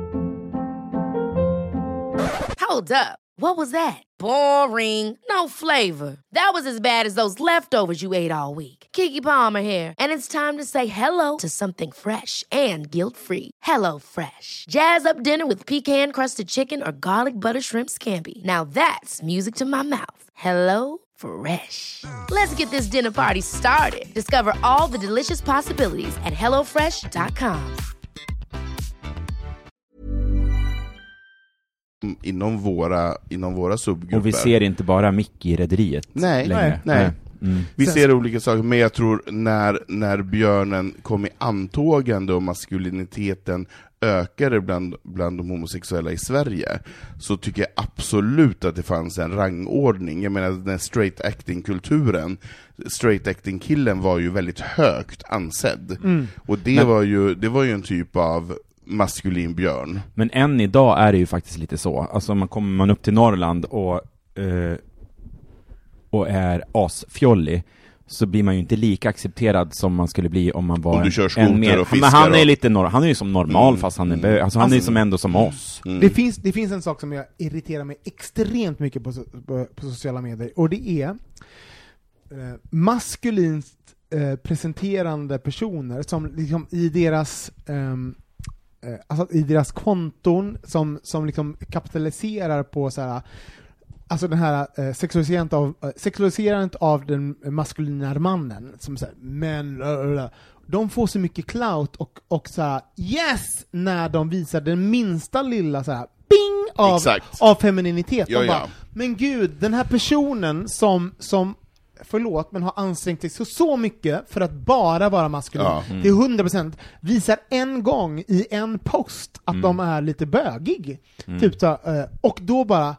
Hold up. What was that? Boring. No flavor. That was as bad as those leftovers you ate all week. Keke Palmer here, and it's time to say hello to something fresh and guilt-free. Hello Fresh. Jazz up dinner with pecan-crusted chicken or garlic butter shrimp scampi. Now that's music to my mouth. Hello Fresh. Let's get this dinner party started. Discover all the delicious possibilities at hello fresh dot com. Inom våra, inom våra subgrupper. Och vi ser inte bara Mickey i rederiet nej, längre. Nej, nej. Mm. Vi ser olika saker, men jag tror när, när björnen kom i antågande och maskuliniteten ökade bland, bland de homosexuella i Sverige, så tycker jag absolut att det fanns en rangordning. Jag menar, den straight acting-kulturen, straight acting-killen var ju väldigt högt ansedd. Mm. Och det, men, var ju, det var ju en typ av maskulin björn. Men än idag är det ju faktiskt lite så. Alltså man kommer man upp till Norrland och eh, och är asfjollig, så blir man ju inte lika accepterad som man skulle bli om man var om du kör en, en mer, och men han är och... lite nor- han är ju som normal mm. fast han är bö- alltså han alltså, är som ändå som oss. Mm. Det finns det finns en sak som jag irriterar mig extremt mycket på på, på sociala medier, och det är eh, maskulint eh, presenterande personer som liksom i deras eh, alltså i deras konton som som liksom kapitaliserar på så här, alltså den här eh, sexualiserandet av eh, sexualiserandet av den maskulina mannen som så här, men de får så mycket clout och och så här, yes, när de visar den minsta lilla så här bing av av femininitet. Ja, bara, ja. Men gud, den här personen som som förlåt, men har ansträngt sig så, så mycket för att bara vara maskulin. Ja. Mm. Det är hundra procent. Visar en gång i en post att mm. de är lite bögig. Mm. Typ så, och då bara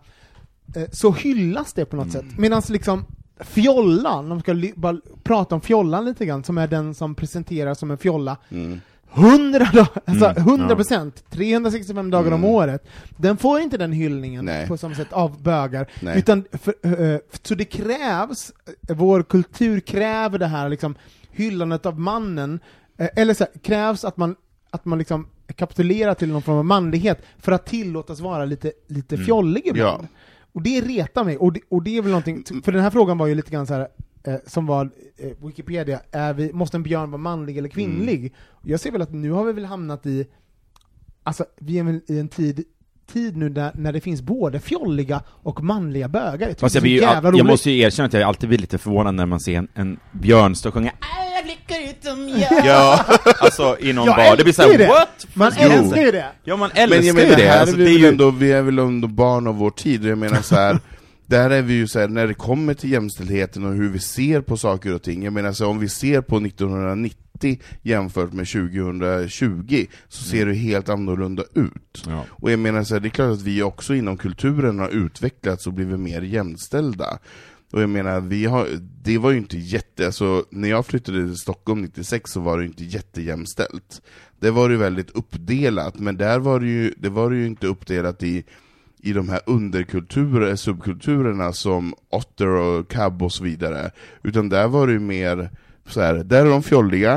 så hyllas det på något mm. sätt. Medan liksom fjollan, de ska li- bara prata om fjollan lite grann, som är den som presenterar som en fjolla. Mm. hundra dagar, alltså mm, hundra procent, ja. trehundrasextiofem dagar mm. om året. Den får inte den hyllningen Nej. på samma sätt av bögar. Nej. Utan för, uh, så det krävs, vår kultur kräver det här liksom hyllandet av mannen, uh, eller så här, krävs att man att man liksom kapitulerar till någon form av manlighet för att tillåtas vara lite lite mm. fjollig ibland. Ja. Och det retar mig, och det, och det är väl någonting, för den här frågan var ju lite grann så här eh, som var eh, Wikipedia, är vi, måste en björn vara manlig eller kvinnlig? Mm. Jag ser väl att nu har vi väl hamnat i, alltså vi är väl i en tid tid nu där, när det finns både fjolliga och manliga bögar. Jag, jag, blir, jag, jag måste ju erkänna att jag alltid blir lite förvånad när man ser en, en björn stå och sjunga alla blickar utom jag. Ja, alltså i någon bar. Det blir så här, what? Man älskar ju det. Ja, man älskar ju det. det. Alltså, det är är ju ändå, vi är väl ändå barn av vår tid. Jag menar så här, där är vi ju så här, när det kommer till jämställdheten och hur vi ser på saker och ting. Jag menar så här, om vi ser på nittonhundranittio jämfört med tjugohundratjugo så ser det helt annorlunda ut. Ja. Och jag menar så här, det är klart att vi också inom kulturen har utvecklats och blivit mer jämställda. Och jag menar, vi har, det var ju inte jätte, alltså när jag flyttade till Stockholm nittiosex så var det inte jättejämställt. Det var ju väldigt uppdelat, men där var det ju, det var ju inte uppdelat i i de här underkulturer, subkulturerna som otter och cab och så vidare, utan där var det ju mer så här, där är de fjolliga,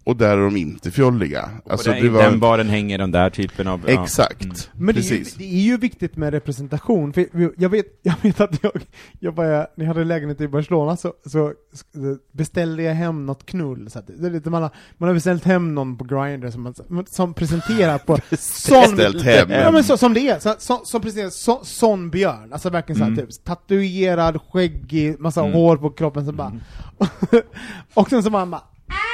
och där är de inte fjolliga. Alltså, och där, det var... den baren hänger den där typen av... Exakt. Ja. Mm. Men det är, ju, det är ju viktigt med representation. För jag vet, jag vet att jag, jag bara, när jag hade lägenhet i Barcelona så, så beställde jag hem något knull. Så att det är lite, man, har, man har beställt hem någon på Grindr som, man, som presenterar på sån, hem. Ja, men så, som det är. Så, så, som presenterar så, sån björn. Alltså verkligen så här, Mm. typ, tatuerad, skäggig, massa Mm. hår på kroppen. Så bara, Mm. och sen så man bara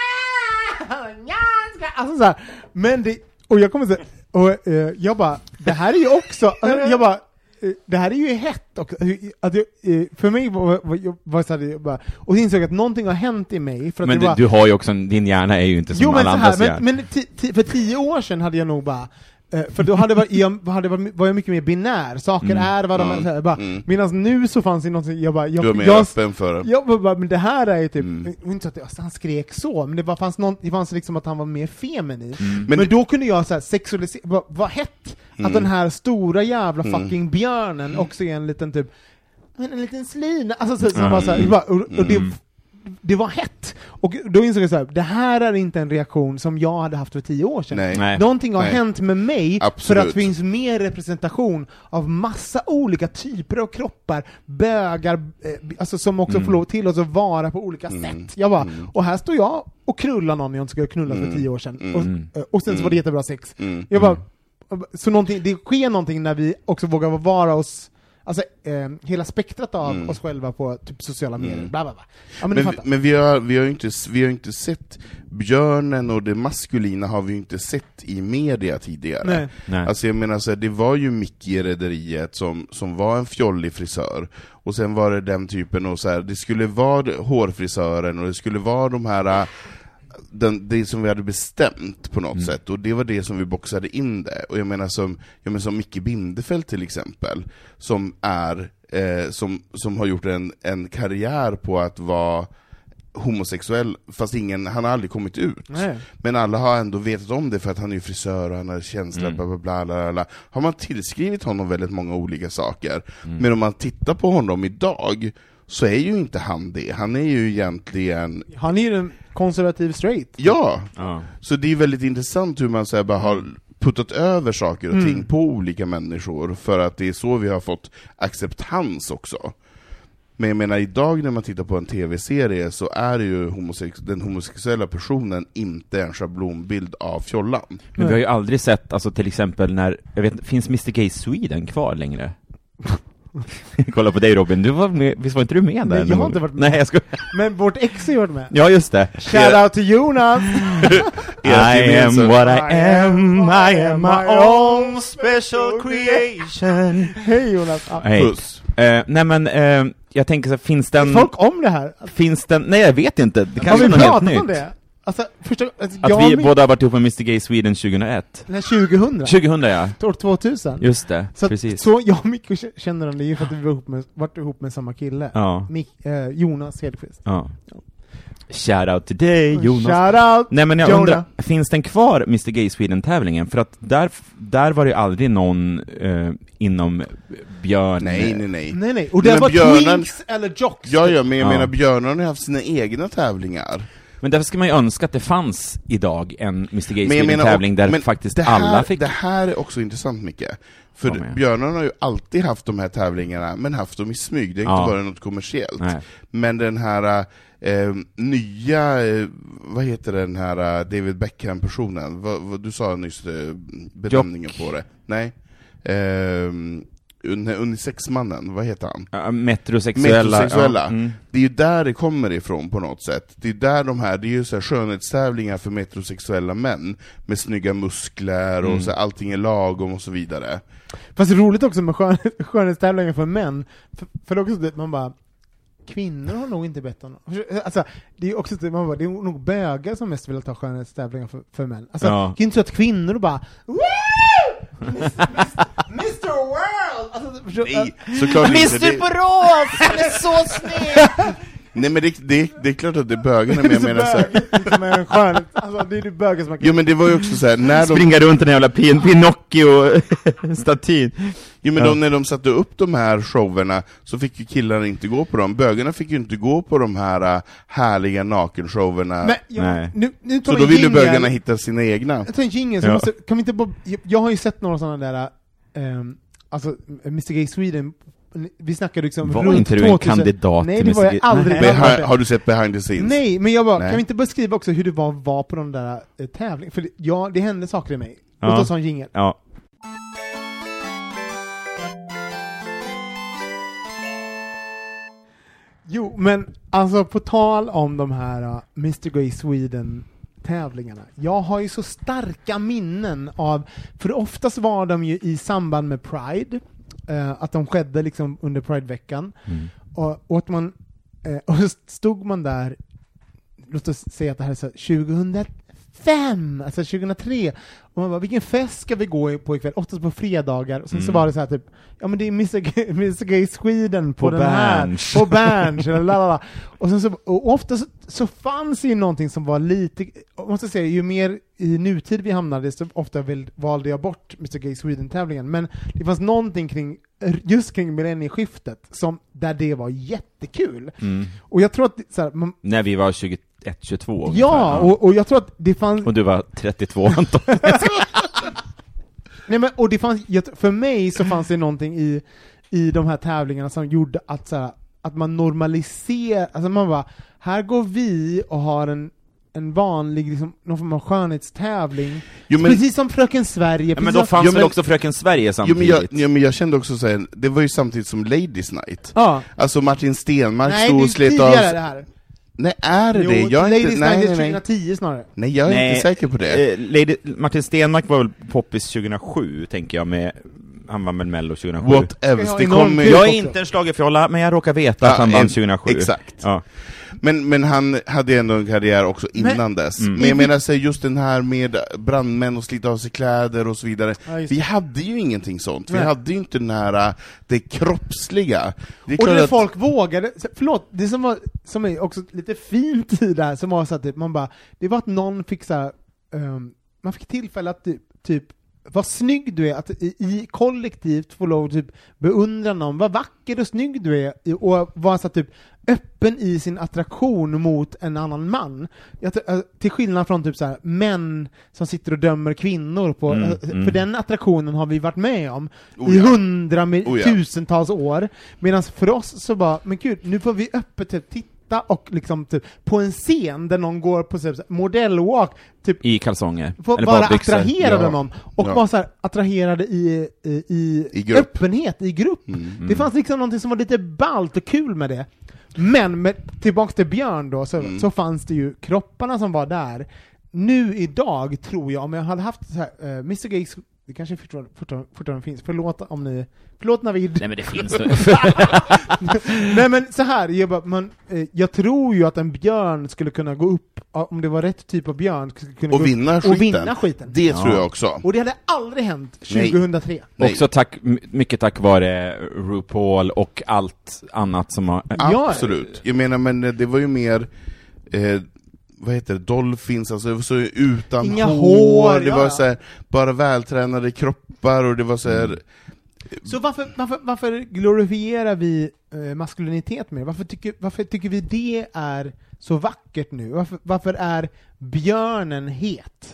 alltså så här, men det, och jag kommer säga, och eh, jag bara, det här är ju också, alltså, jag bara, eh, det här är ju hett och att jag, eh, för mig var, var, var så här, jag bara, och så insåg jag att någonting har hänt i mig för att Men det du, var, du har ju också, din hjärna är ju inte som jo, men alla så här, andras men, hjärna. men ti, ti, för tio år sedan hade jag nog bara eh, för då hade varit, jag hade varit, var jag mycket mer binär. Saker Mm. är vad de Mm. är. Så här, bara, Mm. medan nu så fanns det någonting, jag bara, jag, Du är mer jag, öppen för det. jag, jag bara, men det här är ju typ, Mm. inte så att jag, han skrek så, men det bara fanns någon, det fanns liksom att han var mer feminin. Mm. Men, Men- då kunde jag så här sexualisera, vad, vad hett Mm. att den här stora jävla Mm. fucking björnen också är en liten typ, men en liten slina, alltså så, som Mm. bara så här, bara, och, och det, Mm. det var hett. Och då insåg jag så här, det här är inte en reaktion som jag hade haft för tio år sedan. Nej. Nej. Någonting har Nej. hänt med mig Absolut. för att det finns mer representation av massa olika typer av kroppar, bögar, eh, alltså som också Mm. får lov till oss att vara på olika Mm. sätt. Jag bara, Mm. och här står jag och krullar någon jag inte skulle knulla för Mm. tio år sedan. Mm. Och, och sen så var det jättebra sex. Mm. Jag bara, så någonting, det sker någonting när vi också vågar vara oss, alltså eh, hela spektrat av Mm. oss själva på typ sociala medier. Mm. Bla, bla, bla. Ja, men, men, Men, men vi har, vi har ju inte, vi har inte sett björnen och det maskulina har vi ju inte sett i media tidigare. Nej. Nej. Alltså jag menar så här, det var ju Micke i Rederiet som, som var en fjollig frisör, och sen var det den typen, och så här, det skulle vara hårfrisören och det skulle vara de här den, det som vi hade bestämt på något Mm. sätt, och det var det som vi boxade in det. Och jag menar som, jag menar som Micke Bindefeld till exempel, som är eh, som, som har gjort en, en karriär på att vara homosexuell, fast ingen, han har aldrig kommit ut. Nej. Men alla har ändå vetat om det för att han är ju frisör och han har känslor, Mm. bla, bla, bla, bla, bla. Har man tillskrivit honom väldigt många olika saker. Mm. Men om man tittar på honom idag så är ju inte han det. Han är ju egentligen, Han är ju en konservativ straight. ja. Ja. Så det är väldigt intressant hur man så här bara har puttat över saker och Mm. ting på olika människor, för att det är så vi har fått acceptans också. Men jag menar, idag när man tittar på en tv-serie så är ju homosex- den homosexuella personen inte en schablonbild av fjollan. Men vi har ju aldrig sett, alltså till exempel när, jag vet, finns mister Gay Sweden kvar längre? Kolla på dig Robin, du var med, visst var inte du med där? Nej, jag någon har gång? inte varit med. Nej, jag ska... Men vårt ex har gjort med. Ja, just det. Shout out till Jonas! I am what I am, I am my own special creation. Hej Jonas! Ja. Hej. Puss. Eh, nej men, eh, jag tänker så här, finns den... Vet folk om det här? Finns den... Nej, jag vet inte. Det Har kanske vi är något helt pratat nytt. om det? Alltså, första, alltså, Att jag vi min- båda har varit ihop med mister Gay Sweden tjugohundraett. Nej, tjugohundra. tjugohundra, ja. År tvåtusen. Just det, Så, att, precis. så jag och Mikko känner den, det är ju för att vi var ihop med, varit ihop med samma kille. Ja, Mik, eh, Jonas Hedqvist. ja. Shout out till dig, Jonas. Shout out! Nej men jag Jonah. undrar, finns den kvar, mister Gay Sweden-tävlingen? För att där, där var det ju aldrig någon eh, inom Björn... Nej, nej, nej. Nej, nej. Och det Men var björnen- Twinks eller Jocks. Ja, ja, men jag Ja. menar, björnarna har haft sina egna tävlingar. Men därför ska man ju önska att det fanns idag en mister Gay Men jag menar, Sweden-tävling där men faktiskt det här, alla fick... Det här är också intressant, Micke. För Ja, men- björnarna har ju alltid haft de här tävlingarna, men haft dem i smyg. Det är Ja. inte bara något kommersiellt. Nej. Men den här eh, nya, eh, vad heter den här eh, David Beckham-personen? Vad, vad, du sa nyss eh, benämningen på det. Nej. Eh, un- unisexmannen, vad heter han? Ja, metrosexuella. Metrosexuella. Ja, mm. Det är ju där det kommer ifrån på något sätt. Det är där de här, det är ju så här skönhetstävlingar för metrosexuella män med snygga muskler och Mm. så här, allting är lagom och så vidare. Fast det är roligt också med skön, skönhetstävlingar för män. För, för det är också det, man bara, kvinnor har nog inte bett om det. Alltså, det är också det, man bara, det är nog bögar som mest vill ta skönhetstävlingar för, för män. Alltså, Ja. det är inte så att kvinnor bara, woo! mister World! Alltså, förstår- Nej, såklart inte. mister Det, Borås! Han är så snygg! Nej, men det, det, det är klart att det är bögarna, men jag menar så här. Liksom en skön, alltså det är ju bögar som man kan... Jo, men det var ju också så här, när de... Springa runt den jävla pin, Pinocchio-statyn. Jo, men Ja. de, när de satte upp de här showerna så fick ju killarna inte gå på dem. Bögarna fick ju inte gå på de här uh, härliga nakenshowerna. Men jag, Nej. nu, nu tar Så vi då ville jingle. bögarna hitta sina egna. Jag tar en jingle, så Ja. måste, kan vi inte bara, jag, jag har ju sett några sådana där, um, alltså mister Gay Sweden, vi snackade liksom Var runt inte du en tvåtusen. kandidat Nej, till det var jag mister Gay? aldrig. Nej. Jag har Behi- aldrig- har du sett behind the scenes? Nej, men jag bara, Nej. kan vi inte beskriva också hur det var, var på de där eh, tävlingarna? För det, ja, det hände saker i mig. Ja. Låt oss ha en jingle. Ja. Jo, men alltså på tal om de här uh, mister Gay Sweden tävlingarna. Jag har ju så starka minnen av, för oftast var de ju i samband med Pride, uh, att de skedde liksom under Pride-veckan. Mm. Och, och att man, uh, och så stod man där, låt oss säga att det här är så tjugohundrafem, alltså tjugohundratre, och man bara, vilken fest ska vi gå på ikväll? Oftast på fredagar, och sen Mm. så var det så här typ, ja men det är mister Gay, mister Gay Sweden på, På den Berns. här, på Berns, eller lalala. Och sen så, och ofta så, så fanns det ju någonting som var lite, jag måste säga, ju mer i nutid vi hamnade, desto ofta väl, valde jag bort mister Gay Sweden-tävlingen, men det fanns någonting kring, just kring millennieskiftet, som, där det var jättekul. Mm. Och jag tror att, så här, man, När vi var tjugoett tjugotvå ungefär. ja, och, och jag tror att det fanns... Och du var trettiotvå, Anton. Nej, men, och det fanns, jag, för mig så fanns det någonting i, i de här tävlingarna som gjorde att, så här, att man normaliserar, alltså man bara, här går vi och har en, en vanlig, liksom, någon form av skönhetstävling, Jo, men- precis som Fröken Sverige. Ja, men precis då som- fanns Jo, väl men- också Fröken Sverige Jo, samtidigt? men jag, ja, men jag kände också så här, det var ju samtidigt som Ladies Night. Ja. Alltså Martin Stenmark Nej, stod det är och slet av... tidigare det här. Nej, är det Jo, det? Jag är Ladies inte, nej, Night är nej, nej. tjugohundratio snarare. nej, jag är Nej, inte säker på det. Eh, Lady, Martin Stenmark var väl poppis tjugohundrasju, tänker jag, med, han var med Mello tjugohundrasju. What else? Jag har Det enormt kommer kul. Jag är också. inte en schlagerfjolla, men jag råkar veta Ja, att han vann en- tjugohundrasju. exakt. Ja. Men, men han hade ändå en karriär också innan Men- dess. Mm. Men jag menar så här, just den här med brandmän och slita av sig kläder och så vidare. Ja, just Vi det. hade ju ingenting sånt. Vi Nej. hade ju inte den här, det kroppsliga. Det är Och klart när att- folk vågade, förlåt, det som var, som är också lite fint i det här, som var så att typ, man bara, det var att någon fick så här, um, man fick tillfälle att typ, typ vad snygg du är, att i, i kollektivt få lov att typ beundra någon, vad vacker och snygg du är, i- och vara så här, typ öppen i sin attraktion mot en annan man. Jag, tror, äh, till skillnad från typ så här, män som sitter och dömer kvinnor på, Mm, äh, för mm. den attraktionen har vi varit med om Oh i ja. hundra, med, Oh ja. tusentals år, medan för oss så bara, men gud, nu får vi öppet typ titta och liksom typ på en scen där någon går på typ, modellwalk, typ I kalsonger. få Eller vara badbyxor. attraherad Ja. av någon, och Ja. vara så här attraherade i, i, i, I grupp. öppenhet, i grupp. Mm. Det fanns liksom någonting som var lite ballt och kul med det. Men med, tillbaks till Björn då, så, Mm. så fanns det ju kropparna som var där. Nu idag tror jag, om jag hade haft så här, uh, mister Gay, det kanske fortfarande, fortfarande, fortfarande finns, förlåt om ni, förlåt Navid. Nej, men det finns det. Nej, men så här, jag, bara, man, eh, jag tror ju att en björn skulle kunna gå upp, ja, om det var rätt typ av björn, skulle kunna Och gå upp vinna och skiten. vinna skiten. Det Ja. tror jag också. Och det hade aldrig hänt Nej. tjugohundratre. Nej. Också tack, m- mycket tack vare RuPaul och allt annat som har... Ja. Absolut. Jag menar, men det var ju mer eh, vad heter det, dolphins, alltså det var så utan Inga hår, hår, det ja. var så här, bara vältränade kroppar, och det var så här, Så varför, varför, varför glorifierar vi eh, maskulinitet mer? Varför tycker, varför tycker vi det är så vackert nu? Varför, varför är björnen het?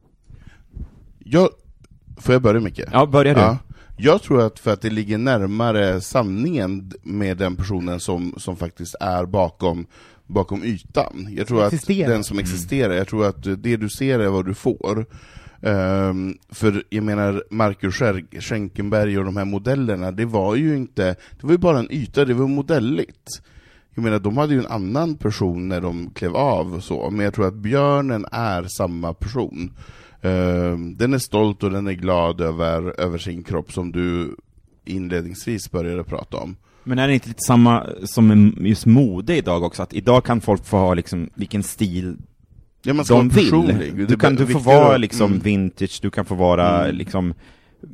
jag, får jag börja mycket? Ja, börjar du? Ja. Jag tror att för att det ligger närmare sanningen med den personen som, som faktiskt är bakom, bakom ytan. Jag tror att Existerar. den som existerar, jag tror att det du ser är vad du får. Um, för jag menar, Marcus Scher- Schenkenberg och de här modellerna, det var ju inte, det var ju bara en yta, det var modelligt. Jag menar, de hade ju en annan person när de klev av och så, men jag tror att björnen är samma person. Um, den är stolt och den är glad över, över sin kropp, som du inledningsvis började prata om. Men är det inte lite samma som med just mode idag också? Att idag kan folk få ha liksom vilken stil Ja, man ska de vara vill. personlig. Du Det kan är du får viktigare- vara liksom mm. vintage, du kan få vara Mm. liksom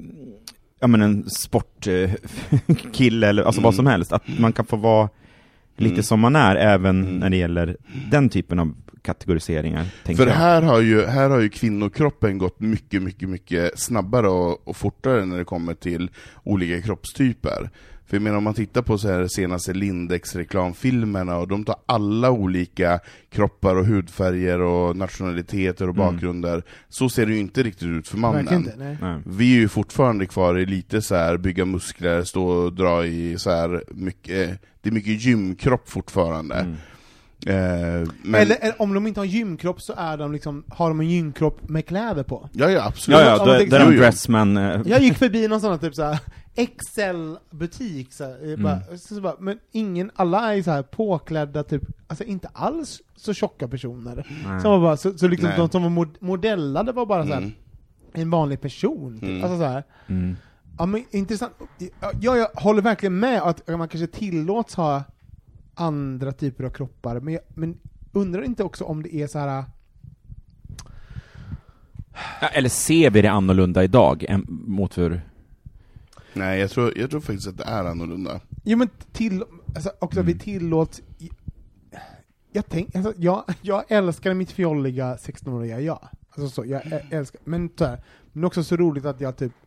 ja men en sportkille eller alltså Mm. vad som helst. Att man kan få vara lite Mm. som man är, även Mm. när det gäller den typen av kategoriseringar. För jag. här har, ju, här har ju kvinnokroppen gått mycket, mycket, mycket snabbare och, och fortare när det kommer till olika kroppstyper. För jag menar, om man tittar på så här senaste Lindex-reklamfilmerna, och de tar alla olika kroppar och hudfärger och nationaliteter och bakgrunder. Mm. Så ser det ju inte riktigt ut för mannen. Inte, nej. Nej. Vi är ju fortfarande kvar i lite så här bygga muskler, stå och dra i så här mycket, det är mycket gymkropp fortfarande. Mm. Eh, men... Eller, eller om de inte har gymkropp så är de liksom, har de en gymkropp med kläder på. Ja, ja, absolut. Ja, ja, då, det, där är de dressman. Eh. Jag gick förbi någon sån här typ så här X L-butik så här, Mm. bara, så, så bara, men ingen, alla är så här påklädda typ, alltså inte alls så tjocka personer. Nej. Som var bara, så, så liksom Nej. de som var mod- modellade var bara så här Mm. en vanlig person. Typ. Mm. Alltså så här. Mm. Ja, men intressant. Ja, jag håller verkligen med att man kanske tillåts ha andra typer av kroppar, men, jag, men undrar inte också om det är så här. Ja, eller ser vi det annorlunda idag än mot hur... Nej, jag tror, jag tror faktiskt att det är annorlunda. Jo, men till, alltså, också Mm. vi tillåts. Jag, jag, tänk, alltså, jag, jag älskar mitt fjolliga sexton-åriga jag. Alltså så, jag ä- älskar, men så här, men också så roligt att jag typ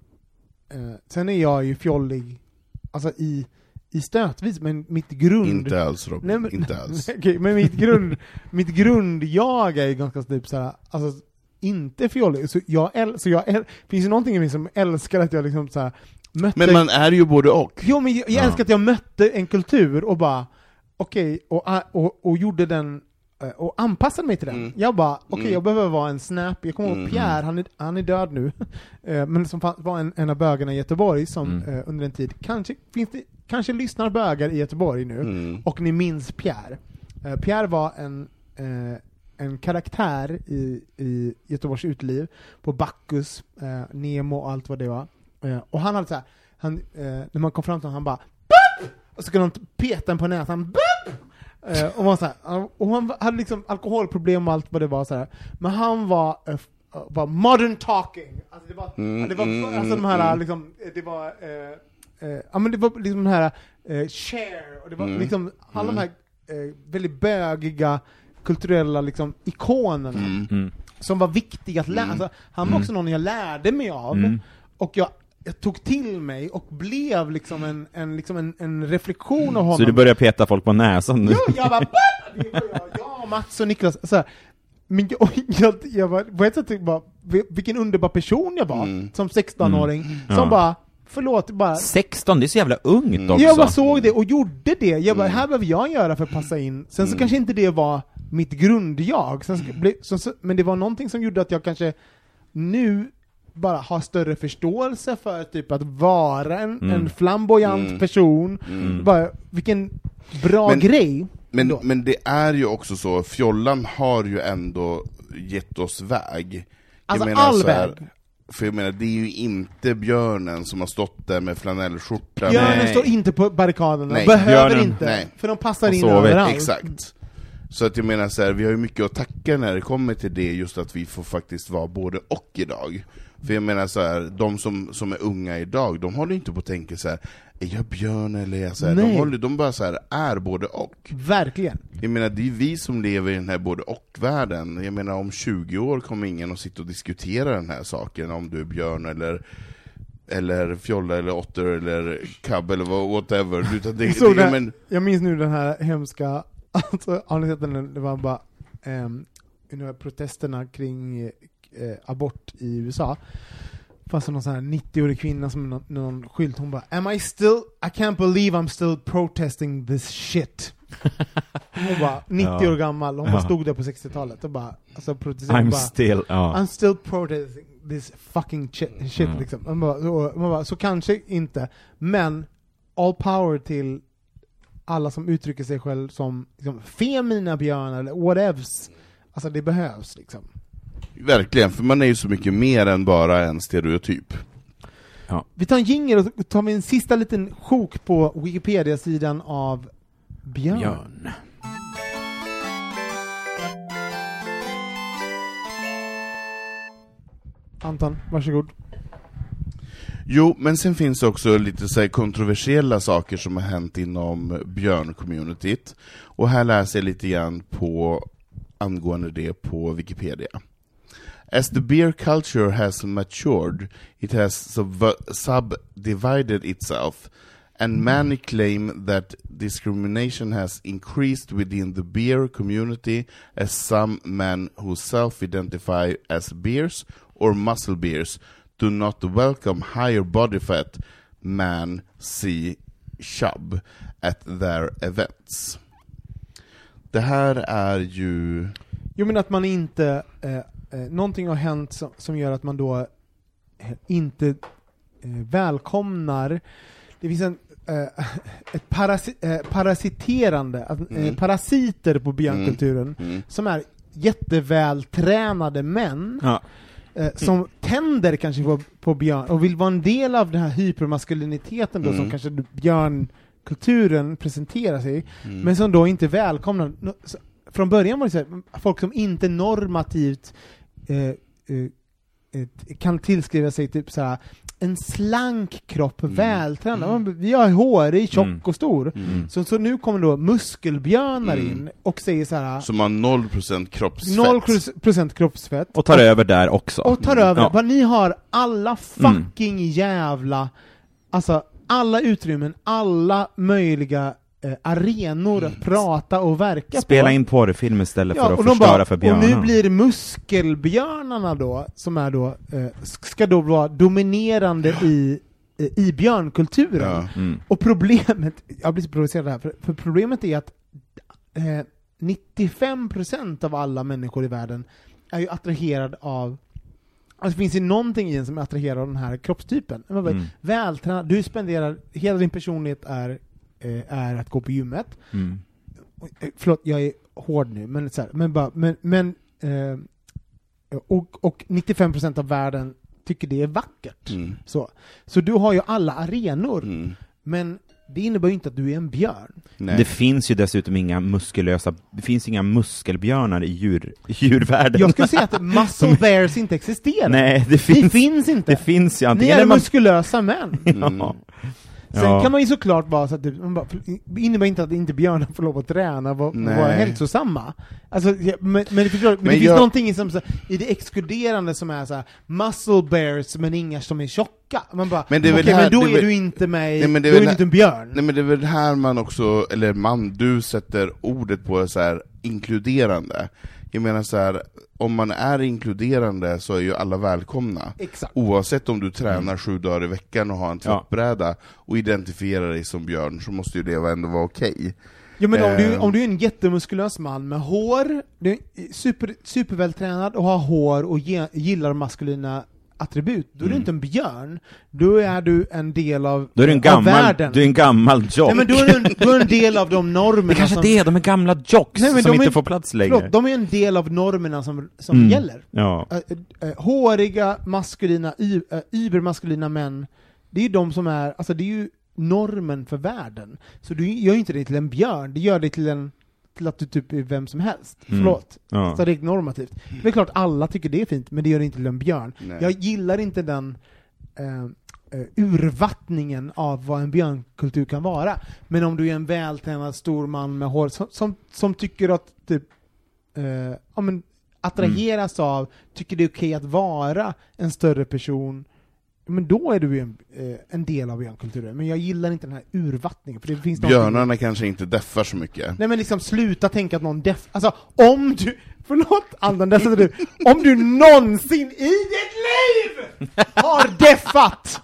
eh, sen är jag ju fjollig alltså i i stötvis, men mitt grund Inte alls, Robin. Nej, men, inte alls. Okej, men mitt grund mitt grund jag är ju ganska typ så här, alltså inte fjollig, så jag äl, så jag äl, finns det någonting i mig som älskar att jag liksom så här mötte. Men man är ju både och. Jo, men jag, jag Ja. älskar att jag mötte en kultur och bara okej, och, och, och gjorde den och anpassade mig till den. Mm. Jag bara, okej, Mm. jag behöver vara en snap. Jag kommer ihåg Mm. Pierre, han är, han är död nu. Eh, men som fan- var en, en av bögarna i Göteborg som Mm. eh, under en tid, kanske, finns det, kanske lyssnar bögar i Göteborg nu, Mm. och ni minns Pierre. Eh, Pierre var en, eh, en karaktär i, i Göteborgs uteliv, på Bacchus, eh, Nemo och allt vad det var. Eh, och han hade så här, han, eh, när man kom fram till honom, han bara BUP! Och så kunde de peta en på näsan, BUP! Eh, och, var så här, och han hade liksom alkoholproblem och allt vad det var så här. Men han var, eh, var modern talking. Alltså det var, Mm, det var mm, alltså de här mm. liksom, det var eh, eh, ja men det var liksom de här eh, share, och det var Mm. liksom alla Mm. de här eh, väldigt bögiga kulturella liksom ikonerna Mm. Mm. som var viktiga att lära. Mm. Alltså, han var Mm. också någon jag lärde mig av, Mm. och jag jag tog till mig och blev liksom en, en, liksom en, en reflektion av honom. Så du börjar peta folk på näsan nu? Ja, jag bara, det var jag, jag, Mats och Niklas. Så här, men jag, jag, jag var, på ett sätt bara, vilken underbar person jag var, Mm. som sexton-åring, Mm. som Ja. bara, förlåt, bara, sexton, det är så jävla ungt Mm. också. jag bara såg det och gjorde det. Jag bara, Mm. här behöver jag göra för att passa in. Sen så Mm. kanske inte det var mitt grundjag, sen så, bli, så, så, men det var någonting som gjorde att jag kanske nu bara har större förståelse för typ att vara en, Mm. en flamboyant Mm. person. Mm. Bara, vilken bra Men- grej. Men, ändå. men det är ju också så, fjollan har ju ändå gett oss väg. Alltså menar all så här, väg. För jag menar, det är ju inte björnen som har stått där med flanellskjorta. Björnen Nej. står inte på barrikaderna, Nej. behöver Björnen- inte, Nej. för de passar Och in sovit. överallt. Exakt. Så att jag menar så här, vi har ju mycket att tacka när det kommer till det, just att vi får faktiskt vara både och idag. För jag menar så här, de som, som är unga idag, de håller inte på att tänka så här, är jag björn eller är jag så här? Nej. De, håller, de bara så här, är både och. Verkligen. Jag menar, det är vi som lever i den här både och-världen. Jag menar, om tjugo år kommer ingen att sitta och diskutera den här saken, om du är björn eller eller fjolla eller otter eller cub eller vad- whatever. Utan det, Jag, såg det, det, men, jag minns nu den här hemska, alltså, har ni sett den? Det var bara um, protesterna kring eh, abort i U S A. Fast någon sån här nittio-årig kvinna som någon, någon skylt, hon bara, am I still, I can't believe I'm still protesting this shit. Hon bara, nittio Ja. år gammal, hon Ja. bara stod där på sextiotalet och bara, alltså protesterade, I'm bara, still, ja. I'm still protesting this fucking shit, shit Mm. liksom. Man bara, så, man bara, så kanske inte, men all power till alla som uttrycker sig själv som liksom, femina björnar eller whatevs. Alltså det behövs liksom. verkligen, för man är ju så mycket mer än bara en stereotyp. Vi tar en jingle och så tar vi en sista liten sjok på Wikipedia-sidan av björn. Björn. Anton, varsågod. Jo, men sen finns det också lite så här kontroversiella saker som har hänt inom björn-communityt. Och här läser jag lite grann på angående det på Wikipedia. As the beer culture has matured, it has sub- subdivided itself, and many claim that discrimination has increased within the beer community as some men who self-identify as beers or muscle beers do not welcome higher body fat man see chub at their events. Det här är ju... Jo, men att man inte... Eh, eh, någonting har hänt som, som gör att man då eh, inte eh, välkomnar... Det finns en, eh, ett parasi, eh, parasiterande, eh, Mm. parasiter på björnkulturen Mm. Mm. som är jättevältränade män. Ja. Eh, som tänder kanske på, på björn och vill vara en del av den här hypermaskuliniteten då, Mm. som kanske björnkulturen presenterar sig, Mm. men som då inte välkomnar. No, så, från början var det så här, folk som inte normativt eh, eh, ett, kan tillskriva sig typ så här, en slank kropp, Mm. vältränad. Mm. Vi har hårig, tjock Mm. och stor. Mm. Så, så nu kommer då muskelbjörnar Mm. in och säger så här, Som har noll procent kroppsfett. noll procent kroppsfett. Och tar över där också. Och tar Mm. över. Ja. Vad ni har alla fucking jävla, alltså alla utrymmen, alla möjliga eh, arenor att prata och verka Spela på. in porrfilm istället för att och de förstöra bara, för björnarna. Och nu blir muskelbjörnarna då, som är då, eh, ska då vara dominerande i, eh, i björnkulturen. Ja. Mm. Och problemet, jag blir så provocerad här, för, för problemet är att eh, nittiofem procent av alla människor i världen är ju attraherad av, alltså finns det någonting i en som är attraherad av den här kroppstypen. Mm. Vältränad, du spenderar, hela din personlighet är, eh, är att gå på gymmet. Mm. Eh, förlåt, jag är hård nu, men så här, men bara, men, men eh, och, och nittiofem procent av världen tycker det är vackert. Mm. Så. Så du har ju alla arenor, Mm. men det innebär ju inte att du är en björn. Nej. Det finns ju dessutom inga muskulösa, det finns inga muskelbjörnar i djur, djurvärlden. Jag skulle säga att muscle bears inte existerar. Nej, det finns, det finns inte. Det finns ju Ni antingen är man... muskulösa män. Mm. Ja. Sen Ja. kan man ju såklart vara så att det, man bara, det innebär inte att inte björnar får lov att träna och vara, Nej. vara hälsosamma. Alltså, ja, men, men, det, förstår, men Men det finns jag- någonting i, som, så, i det exkluderande som är så här, muscle bears men inga som är tjocka. Man bara, Men det är väl okej, här- men då det är är väl- du inte med, Nej, men det är då är väl du här- inte en björn. Nej, men det är väl här man också, eller man, du sätter ordet på så här inkluderande. Jag menar så här, om man är inkluderande så är ju alla välkomna. Exakt. Oavsett om du tränar sju dagar i veckan och har en Ja. tvättbräda och identifierar dig som björn, så måste ju det ändå vara okej. Ja, men om, du, Ehm. om du är en jättemuskulös man med hår, du är super, supervältränad och har hår och ge, gillar maskulina attribut, då är du Mm. inte en björn. Då är du en del av, Då är du en av gammal, världen. du är en gammal jock. Nej, men då är du en, då är du en del av de normerna det kanske som... det är, de är gamla jocks Nej, men som de inte är- får plats längre. Förlåt, de är en del av normerna som, som Mm. gäller. Ja. Äh, äh, håriga, maskulina, y, äh, übermaskulina män, det är ju de som är, alltså det är ju normen för världen. Så du gör ju inte dig till en björn, det gör dig till en, till att du typ är vem som helst. Mm. Förlåt. Ja. Så det är normativt. Det är klart alla tycker det är fint, men det gör det inte till en björn. Nej. Jag gillar inte den eh, eh, urvattningen av vad en björnkultur kan vara. Men om du är en vältränad stor man med hår som, som, som tycker att typ, eh, ja, men, attraheras av, tycker det är okej att vara en större person, men då är du en, eh, en del av björnkulturen. Men jag gillar inte den här urvattningen, för det finns någonting- Björnarna kanske inte deffar så mycket. Nej, men liksom sluta tänka att någon deff... Alltså, om du... Förlåt, Andan, där sätter du... Om du någonsin i ditt liv har deffat,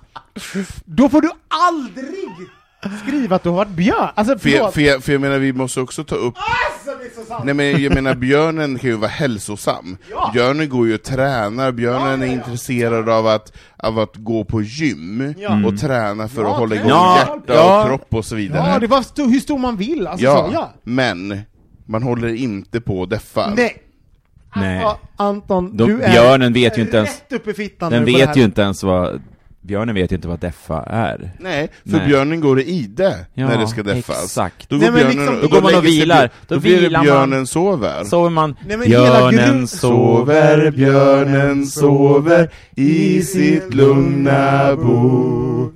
då får du aldrig skriva att du har varit björn. Alltså, För jag, förlåt. för, jag, för jag menar, vi måste också ta upp... Alltså, det är så sant. Nej, men jag menar, björnen kan ju vara hälsosam. Ja. Björnen går ju och tränar, björnen Ja, ja, är ja. intresserad av att, av att gå på gym Ja. och träna för Ja, att hålla igång Ja, hjärta ja. och kropp och så vidare. Ja, det var st- hur stor man vill. Alltså, Ja, så, ja. men man håller inte på och deffar. Nej. Nej. Alltså, Anton, De, du är björnen vet ju inte ens, rätt upp i fittan den nu på det vet här. ju inte ens vad björnen vet ju inte vad deffa är. Nej, för Nej. björnen går i ide Ja, när det ska deffas. Exakt. Då går, Nej, björnen, liksom, då går man och vilar. Då, då blir det vilar björnen man. sover. Sover man. Nej, men Björnen sover, björnen sover i sitt lugna bo.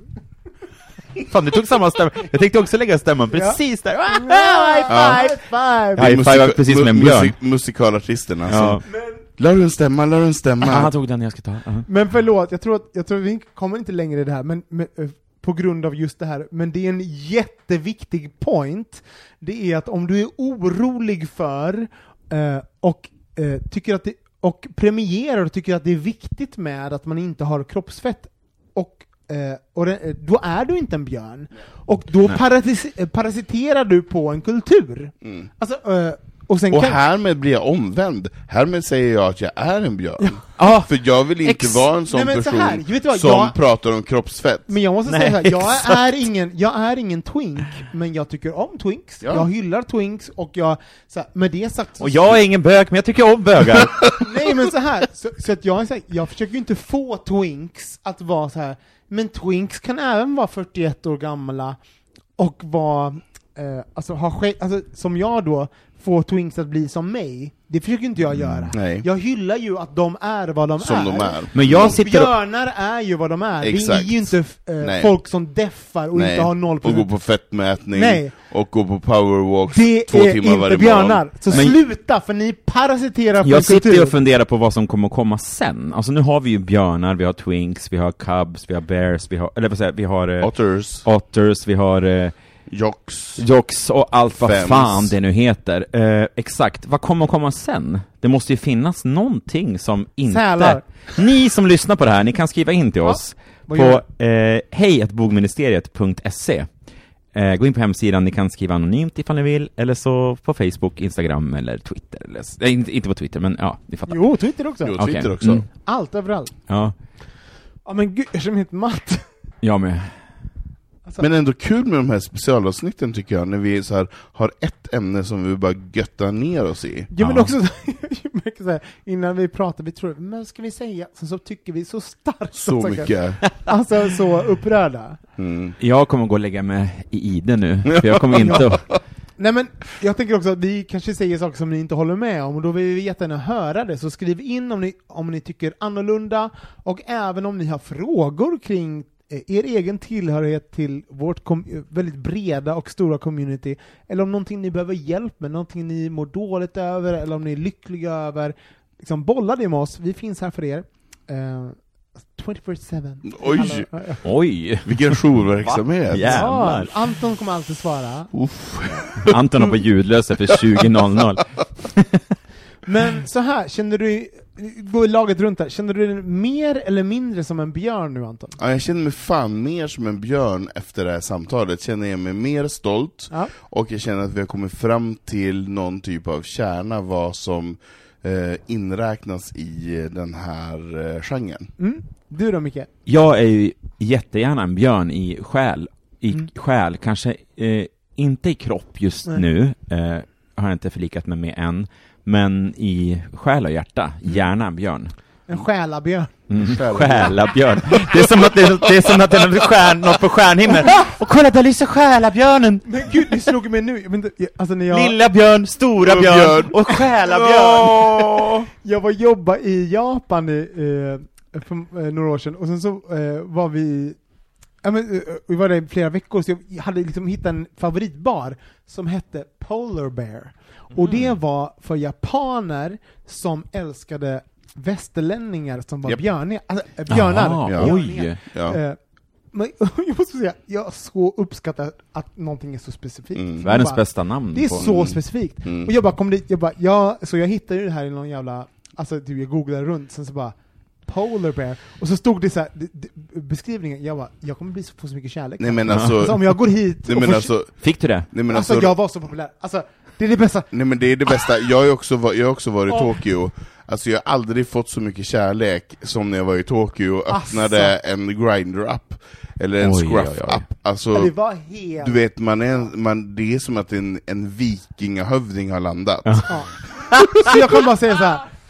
Fan, du tog samma stämma. Jag tänkte också lägga stämman precis där. High five! High five! High five var precis som en björn. Musik, musikalartisterna. Ja. Alltså. Lär du en stämma, lär du en stämma. Ja, han tog den jag ska ta. Uh-huh. Men förlåt, jag tror att jag tror att vi kommer inte längre i det här, men, men uh, på grund av just det här, men det är en jätteviktig point. Det är att om du är orolig för uh, och uh, tycker att det, och premierar och tycker att det är viktigt med att man inte har kroppsfett, och Uh, och det, då är du inte en björn. Och då parasis- parasiterar du på en kultur. Mm. Alltså, uh, och sen och kan... härmed blir jag omvänd. Härmed säger jag att jag är en björn. Ja. För jag vill inte Ex- vara en sån Nej, men så person här, vet du vad, som jag- pratar om kroppsfett. Men jag måste Nej, säga så här, jag exakt. är ingen, jag är ingen twink, men jag tycker om twinks. Ja. Jag hyllar twinks, och jag, så här, med det sagt så... Och jag är ingen bög, men jag tycker om bögar. Nej, men så här, så, så att jag är så här, jag försöker ju inte få twinks att vara så här, men twinks kan även vara fyrtioett år gamla och vara, eh, alltså ha ske- alltså som jag då, få twinks att bli som mig. Det försöker inte jag göra. Nej. Jag hyllar ju att de är vad de Som är. de är. Men jag Och sitter och... björnar är ju vad de är. Exakt. Det är ju inte eh, Nej. folk som deffar och Nej. inte har noll Och gå procent. på fettmätning. Nej. Och gå på powerwalks Det två är timmar inte varje björnar. morgon. Så Men- sluta, för ni parasiterar på Jag en sitter kultur. ju och funderar på vad som kommer att komma sen. Alltså nu har vi ju björnar, vi har twinks, vi har cubs, vi har bears, vi har, eller vad säger jag, vi har eh, Otters, otters, vi har eh, jocks. jocks och allt vad Fems. fan det nu heter. Eh, exakt, vad kommer att komma sen? Det måste ju finnas någonting som inte... Sälar. Ni som lyssnar på det här, ni kan skriva in till Ja. oss Vad på gör eh, hej at bogministeriet punkt se. Eh, gå in på hemsidan, ni kan skriva anonymt ifall ni vill, eller så på Facebook, Instagram eller Twitter. Eller, eh, inte, inte på Twitter, men ja, ni fattar. Jo, Twitter också. Jo, Okej. Twitter också. Mm. Allt, överallt. Ja, Ja, men gud, jag känner mig helt matt. jag med. Alltså, Men ändå kul med de här specialavsnitten tycker jag, när vi så här har ett ämne som vi bara göttar ner oss i. ja, men Ja. också jag märker så här, innan vi pratar, vi tror, men ska vi säga, så, så tycker vi så starkt. Så saker. mycket. Alltså, så upprörda. Mm. Jag kommer gå och lägga mig i ide nu, för jag kommer inte att... Nej, men jag tänker också att vi kanske säger saker som ni inte håller med om, och då vill vi jättegärna höra det, så skriv in om ni, om ni tycker annorlunda, och även om ni har frågor kring eh, er egen tillhörighet till vårt kom- väldigt breda och stora community, eller om någonting ni behöver hjälp med, någonting ni mår dåligt över, eller om ni är lyckliga över, liksom bolla det med oss, vi finns här för er. Uh, tjugofyra sju. Oj. Alla- Oj! Vilken jourverksamhet. Va? Jävlar. Ja, Anton kommer alltid svara. Uff. Anton har på ljudlösa för tjugo noll noll. Men så här, känner du, går laget runt här, känner du dig mer eller mindre som en björn nu, Anton? Ja, jag känner mig fan mer som en björn efter det här samtalet. Känner jag mig mer stolt, Ja. och jag känner att vi har kommit fram till någon typ av kärna vad som eh, inräknas i den här eh, genren. Mm. Du då, Micke? Jag är ju jättegärna en björn i själ. I Mm. själ, kanske eh, inte i kropp just Nej. nu. Eh, har jag inte förlikat mig med än. Men i själ och hjärta, gärna en björn. En själabjörn. Mm. Själabjörn. Själabjörn. Det är som att det är, det är som att det är något, stjärn, något på stjärnhimlen. Och kolla, där lyser själabjörnen. Men gud, det slog mig nu. Jag, vet inte, jag- alltså när jag, Lilla björn, stora Och björn, björn. och själabjörn. jag var jobba i Japan i, eh, för eh, några år sedan, och sen så eh, var vi ja, men, eh, vi var där i flera veckor, så jag hade liksom hittat en favoritbar som hette Polar Bear. Och det var för japaner som älskade västerlänningar som var Japp. björniga, alltså, eh, björnar. Jaha, Ja. oj. Ja. Eh, men jag måste säga, jag så uppskattar att någonting är så specifikt. Mm. För Världens bara, bästa namn. det är på. så Mm. specifikt. Mm. Och jag bara kom dit, jag bara, ja, så jag hittade ju det här i någon jävla, alltså typ jag googlade runt, sen så bara Polar Bear, och så stod det så här, d- d- beskrivningen, jag bara, jag kommer bli så, få så mycket kärlek. Nej men alltså, alltså, om jag går hit nej och men får, alltså, Fick du det? nej men alltså, alltså, jag var så populär, alltså det är det bästa. nej men det är det bästa. Jag har ju också, va- jag har också varit i Åh. Tokyo. Alltså jag har aldrig fått så mycket kärlek som när jag var i Tokyo och Asså. öppnade en Grindr-app eller en Oj, oj, oj. Scruff-app. Alltså, Ja, det var helt... du vet, man är, man, det är som att en, en vikingahövding har landat. Ja. Så jag kan bara säga så här.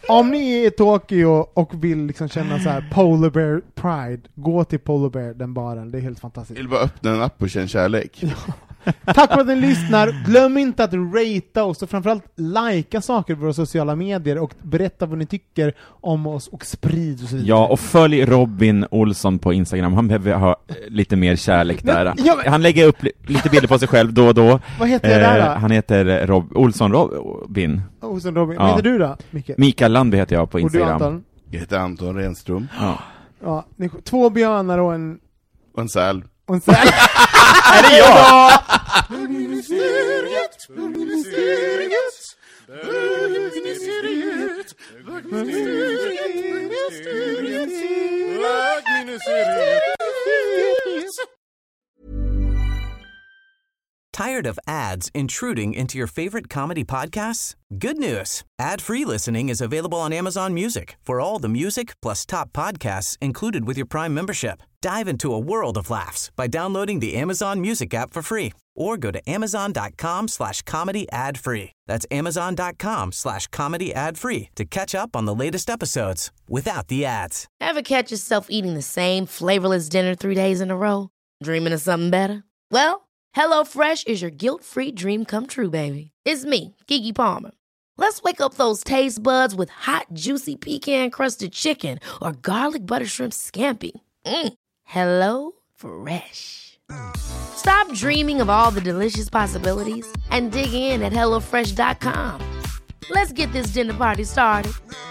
Om ni är i Tokyo och vill liksom känna så här Polar Bear Pride, gå till Polar Bear, den baren. Det är helt fantastiskt. Vill bara öppna en app och känna kärlek. Tack för att ni lyssnar. Glöm inte att ratea oss och framförallt likea saker på våra sociala medier och berätta vad ni tycker om oss och sprid och så vidare. Ja, och följ Robin Olsson på Instagram. Han behöver ha eh, lite mer kärlek där. Men, ja, men... Han lägger upp li- lite bilder på sig själv då och då. Vad heter jag där då? Han heter Rob- Olsson Robin. Olsson Robin. Ja. Vad heter du då, Micke? Mikael Landby heter jag på Instagram. Och du, Anton? Jag heter Anton Renström. Ja. Ja, ni, två björnar och en... Och en säl. Och en säl. Är det jag? Bögministeriet, bögministeriet, bögministeriet, bögministeriet, bögministeriet. Tired of ads intruding into your favorite comedy podcasts? Good news. Ad-free listening is available on Amazon Music for all the music plus top podcasts included with your Prime membership. Dive into a world of laughs by downloading the Amazon Music app for free or go to amazon.com slash comedy ad free. That's amazon.com slash comedy ad free to catch up on the latest episodes without the ads. Ever catch yourself eating the same flavorless dinner three days in a row? Dreaming of something better? Well, HelloFresh is your guilt-free dream come true, baby. It's me, Keke Palmer. Let's wake up those taste buds with hot, juicy pecan-crusted chicken or garlic butter shrimp scampi. Mm. Hello Fresh. Stop dreaming of all the delicious possibilities and dig in at hello fresh dot com. Let's get this dinner party started.